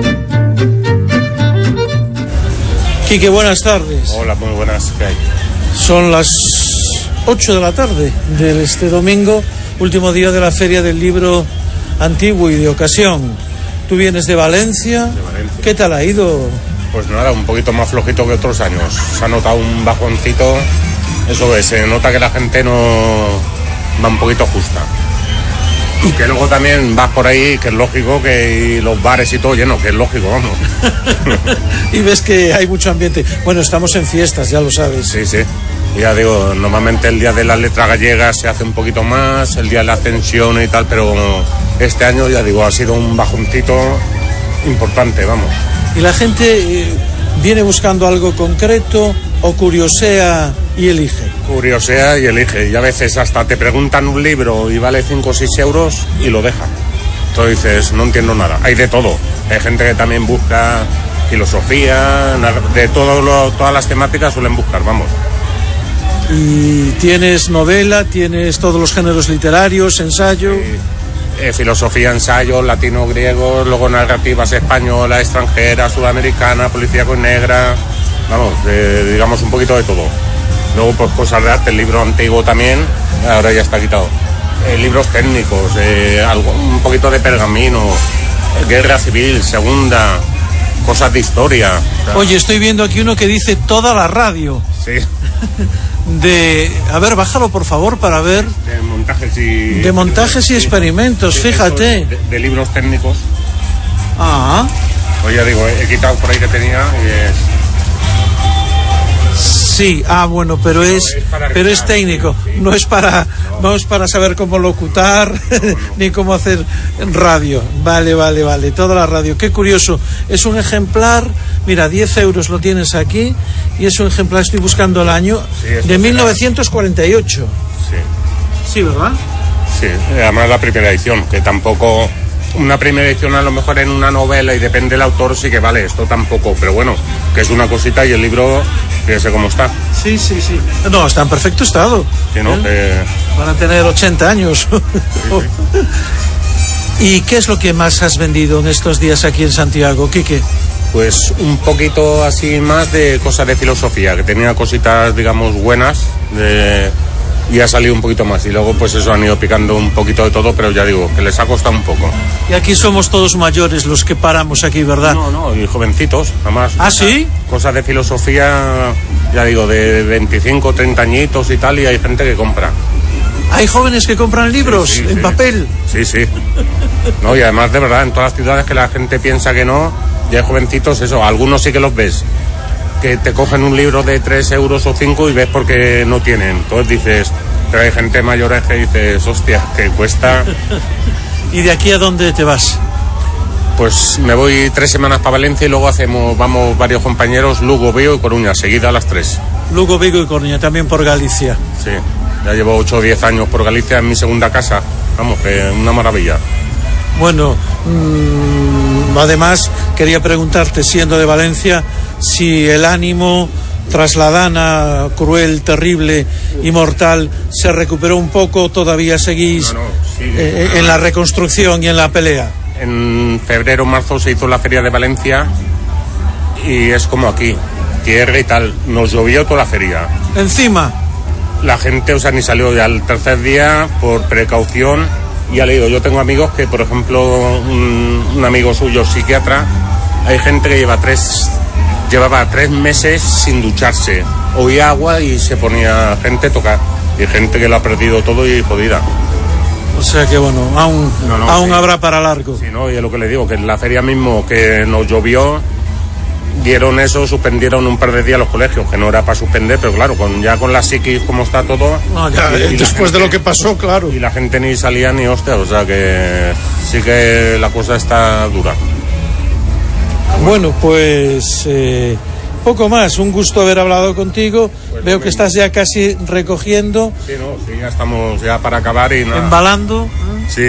Quique, buenas tardes. Hola, muy buenas, ¿qué hay? Son las 8 de la tarde de este domingo, último día de la Feria del Libro Antiguo y de Ocasión. Tú vienes de Valencia. ¿Qué tal ha ido? Pues nada, un poquito más flojito que otros años. Se ha notado un bajoncito. Eso es, se nota que la gente no va un poquito justa. Y que luego también vas por ahí, que es lógico, que los bares y todo lleno, que es lógico, vamos. Y ves que hay mucho ambiente. Bueno, estamos en fiestas, ya lo sabes. Sí, sí. Ya digo, normalmente el día de las letras gallegas se hace un poquito más, el día de la Ascensión y tal, pero este año, ya digo, ha sido un bajoncito importante, vamos. ¿Y la gente viene buscando algo concreto o curiosea y elige? Curiosea y elige, y a veces hasta te preguntan un libro y vale 5 o 6 euros y lo dejan. Entonces dices, no entiendo nada. Hay de todo. Hay gente que también busca filosofía, de todas las temáticas suelen buscar, vamos. ¿Y tienes novela, tienes todos los géneros literarios, ensayo? Filosofía, ensayo, latino, griego, luego narrativas española, extranjera, sudamericana, policíaco y negra, vamos, digamos un poquito de todo. Luego pues cosas de arte, el libro antiguo también, ahora ya está quitado. Libros técnicos, un poquito de pergamino, guerra civil, segunda, cosas de historia. Oye, estoy viendo aquí uno que dice toda la radio. Sí. A ver, bájalo por favor para ver. De montajes y experimentos, sí, fíjate. De libros técnicos. Ah. Pues ya digo, he quitado por ahí que tenía y es... Sí, bueno, pero es técnico, sí. No es para saber cómo locutar ni cómo hacer radio. Vale, toda la radio. Qué curioso. Es un ejemplar, mira, 10 euros lo tienes aquí y es un ejemplar, estoy buscando el año, de 1948. Sí, ¿verdad? Sí, además la primera edición, que tampoco... Una primera edición a lo mejor en una novela y depende del autor sí que vale, esto tampoco, pero bueno, que es una cosita y el libro, fíjese cómo está. Sí. No, está en perfecto estado. Sí, ¿no? Van a tener 80 años. Sí. ¿Y qué es lo que más has vendido en estos días aquí en Santiago, Quique? Pues un poquito así más de cosas de filosofía, que tenía cositas, digamos, buenas, y ha salido un poquito más, y luego pues eso han ido picando un poquito de todo, pero ya digo, que les ha costado un poco. Y aquí somos todos mayores los que paramos aquí, ¿verdad? No, y jovencitos, además. ¿Ah, sí? Cosas de filosofía, ya digo, de 25, 30 añitos y tal, y hay gente que compra. ¿Hay jóvenes que compran libros en papel? Sí. No, y además de verdad, en todas las ciudades que la gente piensa que no, y hay jovencitos, eso, algunos sí que los ves, que te cogen un libro de 3 euros o 5 y ves porque no tienen. Entonces dices, pero hay gente mayor que dices, hostia, que cuesta. ¿Y de aquí a dónde te vas? Pues me voy 3 semanas para Valencia y luego vamos varios compañeros, Lugo, Vigo y Coruña, seguida a las 3. Lugo, Vigo y Coruña, también por Galicia. Sí, ya llevo 8 o 10 años por Galicia, en mi segunda casa. Vamos, que una maravilla. Bueno, además quería preguntarte, siendo de Valencia, si el ánimo tras la dana cruel, terrible y mortal se recuperó un poco, todavía seguís en la reconstrucción y en la pelea. En febrero, marzo se hizo la Feria de Valencia y es como aquí, tierra y tal, nos llovió toda la feria. Encima. La gente, ni salió ya al tercer día por precaución. Ya le digo, yo tengo amigos que, por ejemplo, un amigo suyo psiquiatra, hay gente que llevaba 3 meses sin ducharse, oía agua y se ponía gente a tocar, y gente que lo ha perdido todo y jodida. O sea que bueno, aún sí. Habrá para largo. Sí, no, y es lo que le digo, que en la feria mismo que nos llovió, dieron eso, suspendieron un par de días los colegios, que no era para suspender, pero claro, con la psiquis como está todo... No, ya, después de lo que pasó, claro. Y la gente ni salía ni hostia, o sea que sí que la cosa está dura. Bueno, pues poco más, un gusto haber hablado contigo. Pues veo que estás ya casi recogiendo. Sí, ya estamos ya para acabar y nada. Embalando. Sí.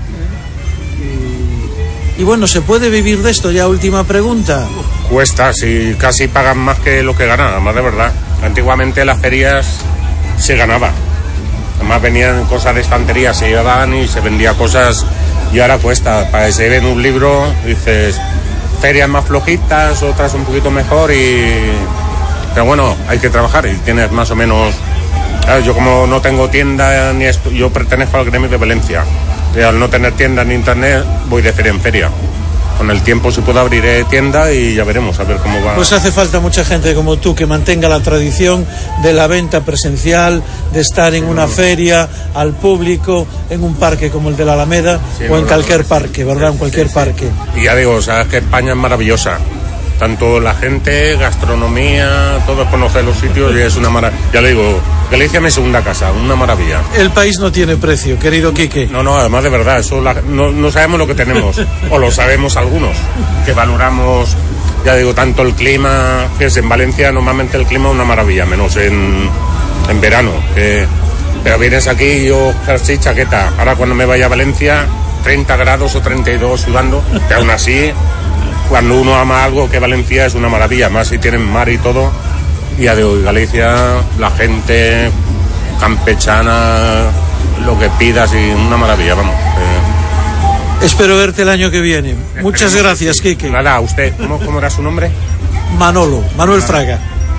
Y bueno, ¿se puede vivir de esto? Ya última pregunta. Cuesta, si casi pagan más que lo que ganan, además de verdad. Antiguamente las ferias se ganaba. Además venían cosas de estantería, se llevaban y se vendía cosas y ahora cuesta. Para que se vende un libro, dices, ferias más flojitas, otras un poquito mejor pero bueno, hay que trabajar y tienes más o menos... Yo como no tengo tienda ni esto, yo pertenezco al gremio de Valencia. Y al no tener tienda ni internet, voy de feria en feria. Con el tiempo, si puedo, abriré tienda y ya veremos a ver cómo va. Pues hace falta mucha gente como tú que mantenga la tradición de la venta presencial, de estar en una feria, al público, en un parque como el de la Alameda o en cualquier parque, ¿verdad? En cualquier parque. Y ya digo, sabes que España es maravillosa. Tanto la gente, gastronomía, todos conocen los sitios y es una maravilla. Ya le digo, Galicia es mi segunda casa, una maravilla. El país no tiene precio, querido Quique. No, además de verdad, eso no sabemos lo que tenemos, o lo sabemos algunos, que valoramos, ya digo, tanto el clima, que es en Valencia normalmente el clima es una maravilla, menos en verano. Pero vienes aquí y yo, jersey, chaqueta, ahora cuando me vaya a Valencia, 30 grados o 32 sudando, que aún así... Cuando uno ama algo, que Valencia es una maravilla, más si tienen mar y todo. Y ya digo, Galicia, la gente campechana, lo que pidas y una maravilla, vamos. Espero verte el año que viene. Muchas gracias, Quique. Nada, usted, ¿cómo era su nombre? Manuel Fraga.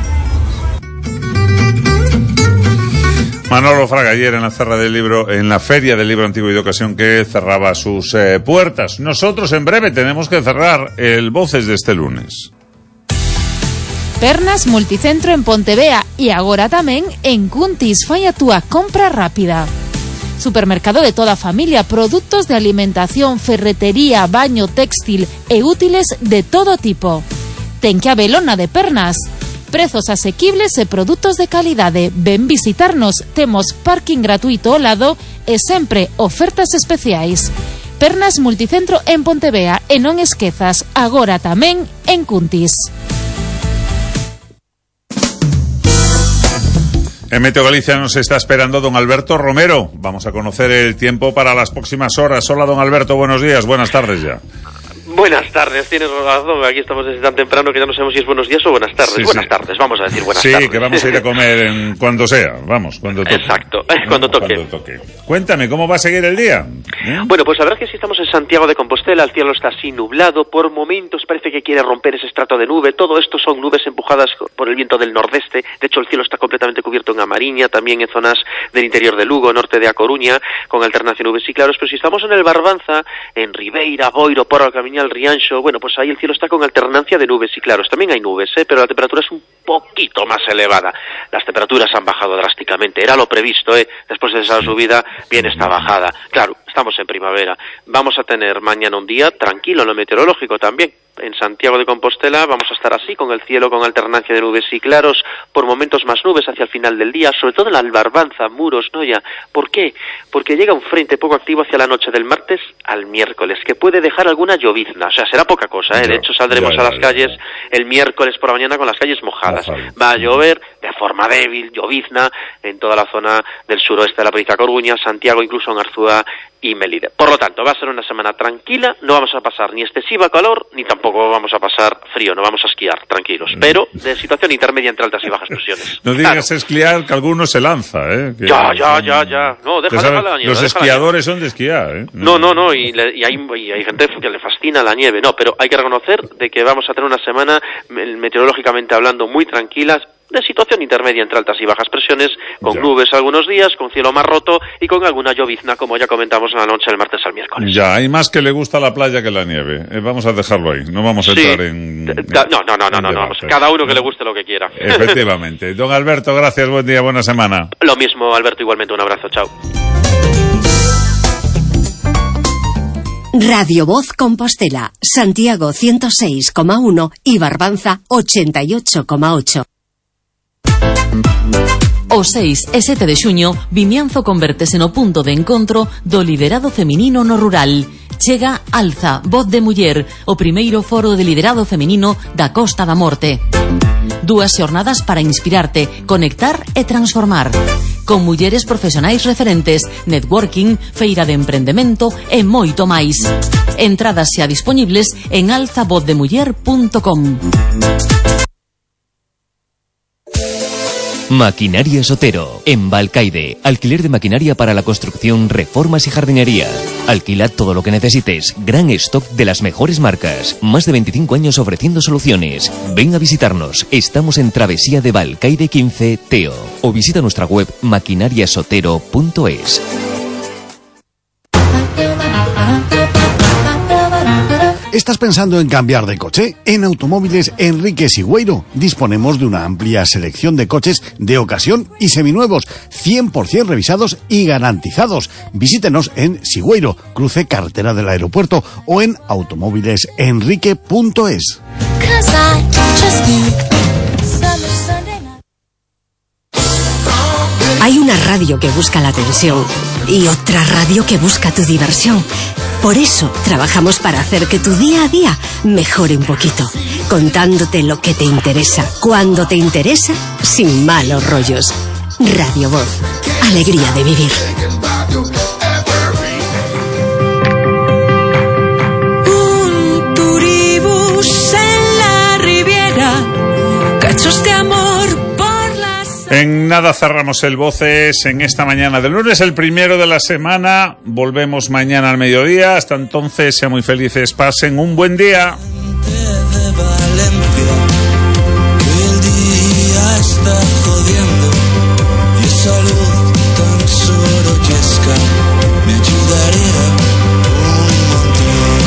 Manolo Fraga ayer en la Feria del Libro Antiguo y de Ocasión, que cerraba sus puertas. Nosotros en breve tenemos que cerrar el Voces de este lunes. Pernas Multicentro en Pontevea y agora tamén en Cuntis. Fai a túa compra rápida. Supermercado de toda familia, produtos de alimentación, ferretería, baño, textil e útiles de todo tipo. Ten que abelona de Pernas. Prezos asequibles e produtos de calidade. Ven visitarnos, temos parking gratuito ao lado e sempre ofertas especiais. Pernas Multicentro en Pontevea e non esquezas, agora tamén en Cuntis. En Meteo Galicia nos está esperando don Alberto Romero. Vamos a conocer el tiempo para las próximas horas. Hola, don Alberto, buenos días, buenas tardes ya. Buenas tardes, tienes razón, aquí estamos desde tan temprano que ya no sabemos si es buenos días o buenas tardes. Sí, buenas tardes, vamos a decir buenas tardes. Sí, que vamos a ir a comer cuando sea, cuando toque. Exacto, cuando toque. Cuéntame, ¿cómo va a seguir el día? Bueno, pues la verdad es que sí estamos en Santiago de Compostela, el cielo está así nublado, por momentos parece que quiere romper ese estrato de nube, todo esto son nubes empujadas por el viento del nordeste, de hecho el cielo está completamente cubierto en Amariña, también en zonas del interior de Lugo, norte de A Coruña, con alternancia de nubes y claros, pero si estamos en el Barbanza, en Ribeira, Boiro, Porro, Camiñal, Rianxo, bueno, pues ahí el cielo está con alternancia de nubes y claros, también hay nubes, pero la temperatura es un poquito más elevada, las temperaturas han bajado drásticamente, era lo previsto, después de esa subida viene esta bajada, claro, estamos en primavera, vamos a tener mañana un día tranquilo en lo meteorológico también. En Santiago de Compostela vamos a estar así, con el cielo con alternancia de nubes y claros, por momentos más nubes hacia el final del día, sobre todo en la Albarbanza, Muros, Noia. ¿Por qué? Porque llega un frente poco activo hacia la noche del martes al miércoles, que puede dejar alguna llovizna, o sea, será poca cosa, de hecho saldremos a las calles el miércoles por la mañana con las calles mojadas. Va a llover de forma débil, llovizna, en toda la zona del suroeste de la provincia de Coruña, Santiago, incluso en Arzúa y Melide. Por lo tanto, va a ser una semana tranquila, no vamos a pasar ni excesiva calor, ni tampoco vamos a pasar frío, no vamos a esquiar, tranquilos, pero de situación intermedia entre altas y bajas presiones. No digas esquiar, que alguno se lanza, Que Ya. No, déjala la nieve. Los esquiadores son de esquiar, No, y hay gente que le fascina la nieve, pero hay que reconocer de que vamos a tener una semana meteorológicamente hablando muy tranquilas, de situación intermedia entre altas y bajas presiones, con nubes algunos días, con cielo más roto y con alguna llovizna, como ya comentamos en la noche del martes al miércoles. Ya, hay más que le gusta la playa que la nieve. Vamos a dejarlo ahí, no vamos a entrar en... No, vamos, cada uno que le guste lo que quiera. Efectivamente. Don Alberto, gracias, buen día, buena semana. Lo mismo, Alberto, igualmente un abrazo, chao. Radio Voz Compostela, Santiago 106,1 y Barbanza 88,8. O 6 e 7 de xuño, Vimianzo convértese no punto de encontro do liderado feminino no rural. Chega Alza, Voz de Muller, o primeiro foro de liderado feminino da Costa da Morte. 2 xornadas para inspirarte, conectar e transformar. Con mulleres profesionais referentes, networking, feira de emprendemento e moito máis. Entradas xa disponibles en alzavozdemuller.com. Maquinaria Sotero, en Balcaide. Alquiler de maquinaria para la construcción, reformas y jardinería. Alquila todo lo que necesites. Gran stock de las mejores marcas. Más de 25 años ofreciendo soluciones. Ven a visitarnos. Estamos en Travesía de Balcaide 15, Teo. O visita nuestra web maquinariasotero.es. ¿Estás pensando en cambiar de coche? En Automóviles Enrique Sigüeiro disponemos de una amplia selección de coches de ocasión y seminuevos, 100% revisados y garantizados. Visítenos en Sigüeiro, cruce carretera del aeropuerto, o en automóvilesenrique.es. Hay una radio que busca la atención y otra radio que busca tu diversión. Por eso trabajamos para hacer que tu día a día mejore un poquito, contándote lo que te interesa, cuando te interesa, sin malos rollos. Radio Voz, alegría de vivir. Un turibús en la Riviera, cachos de amor por las... En nada cerramos el Voces en esta mañana del lunes, el primero de la semana. Volvemos mañana al mediodía. Hasta entonces, sean muy felices, pasen un buen día. El día está jodiendo y esa luz tan sorollesca me ayudaría un montón.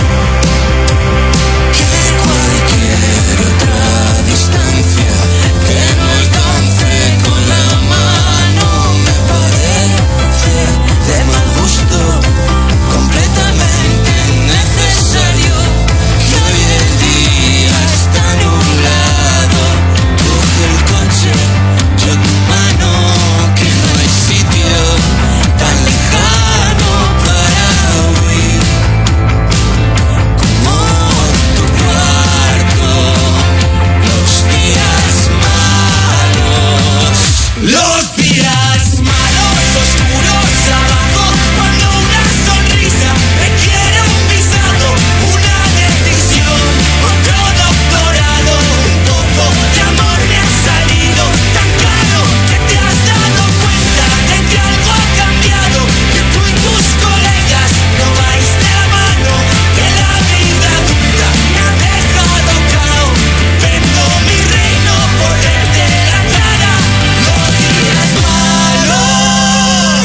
Que cualquier otra distancia que no alcance con la mano me parece de mal gusto, completamente necesario. Que hoy el día está nublado, coge el coche, yo tu mano, que no hay sitio tan lejano para huir como tu cuarto. Los días malos, oscuros abajo, cuando una sonrisa requiere un visado, una decisión, otro doctorado. Un poco de amor me ha salido tan caro que te has dado cuenta de que algo ha cambiado, que tú y tus colegas no vais de la mano, que la vida adulta me ha dejado cao. Vendo mi reino por verte la cara. Los días malos.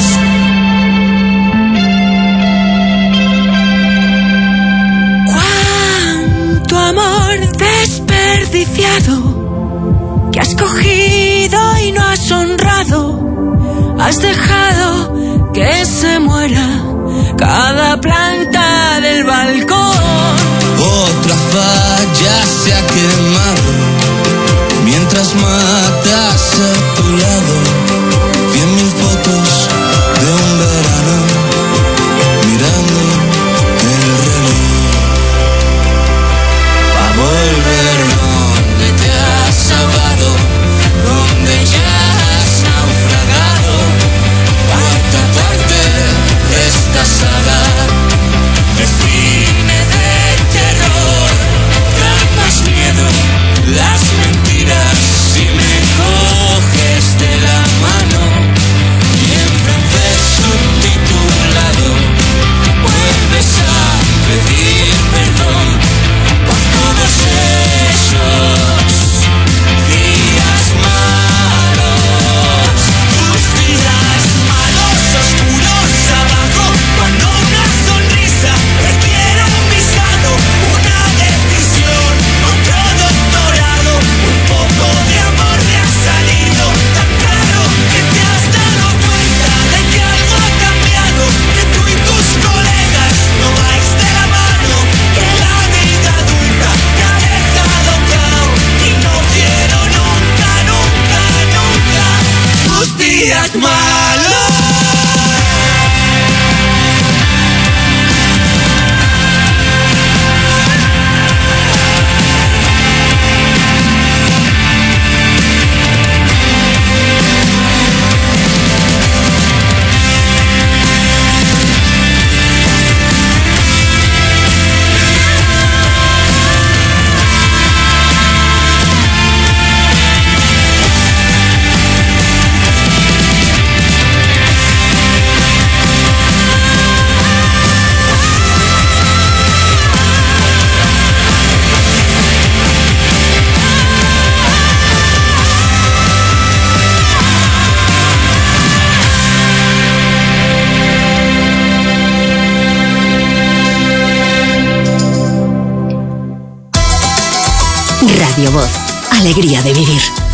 Cuánto amor desperdiciado, que has cogido y no has honrado. Has dejado que se muera cada planta del balcón. Otra falla se ha quemado mientras matas a tu lado. 100.000 fotos de un verano mirando el reloj. Pa' volver donde te has ahogado, donde ya has naufragado. Pa' taparte de esta saga. Voz. Alegría de vivir.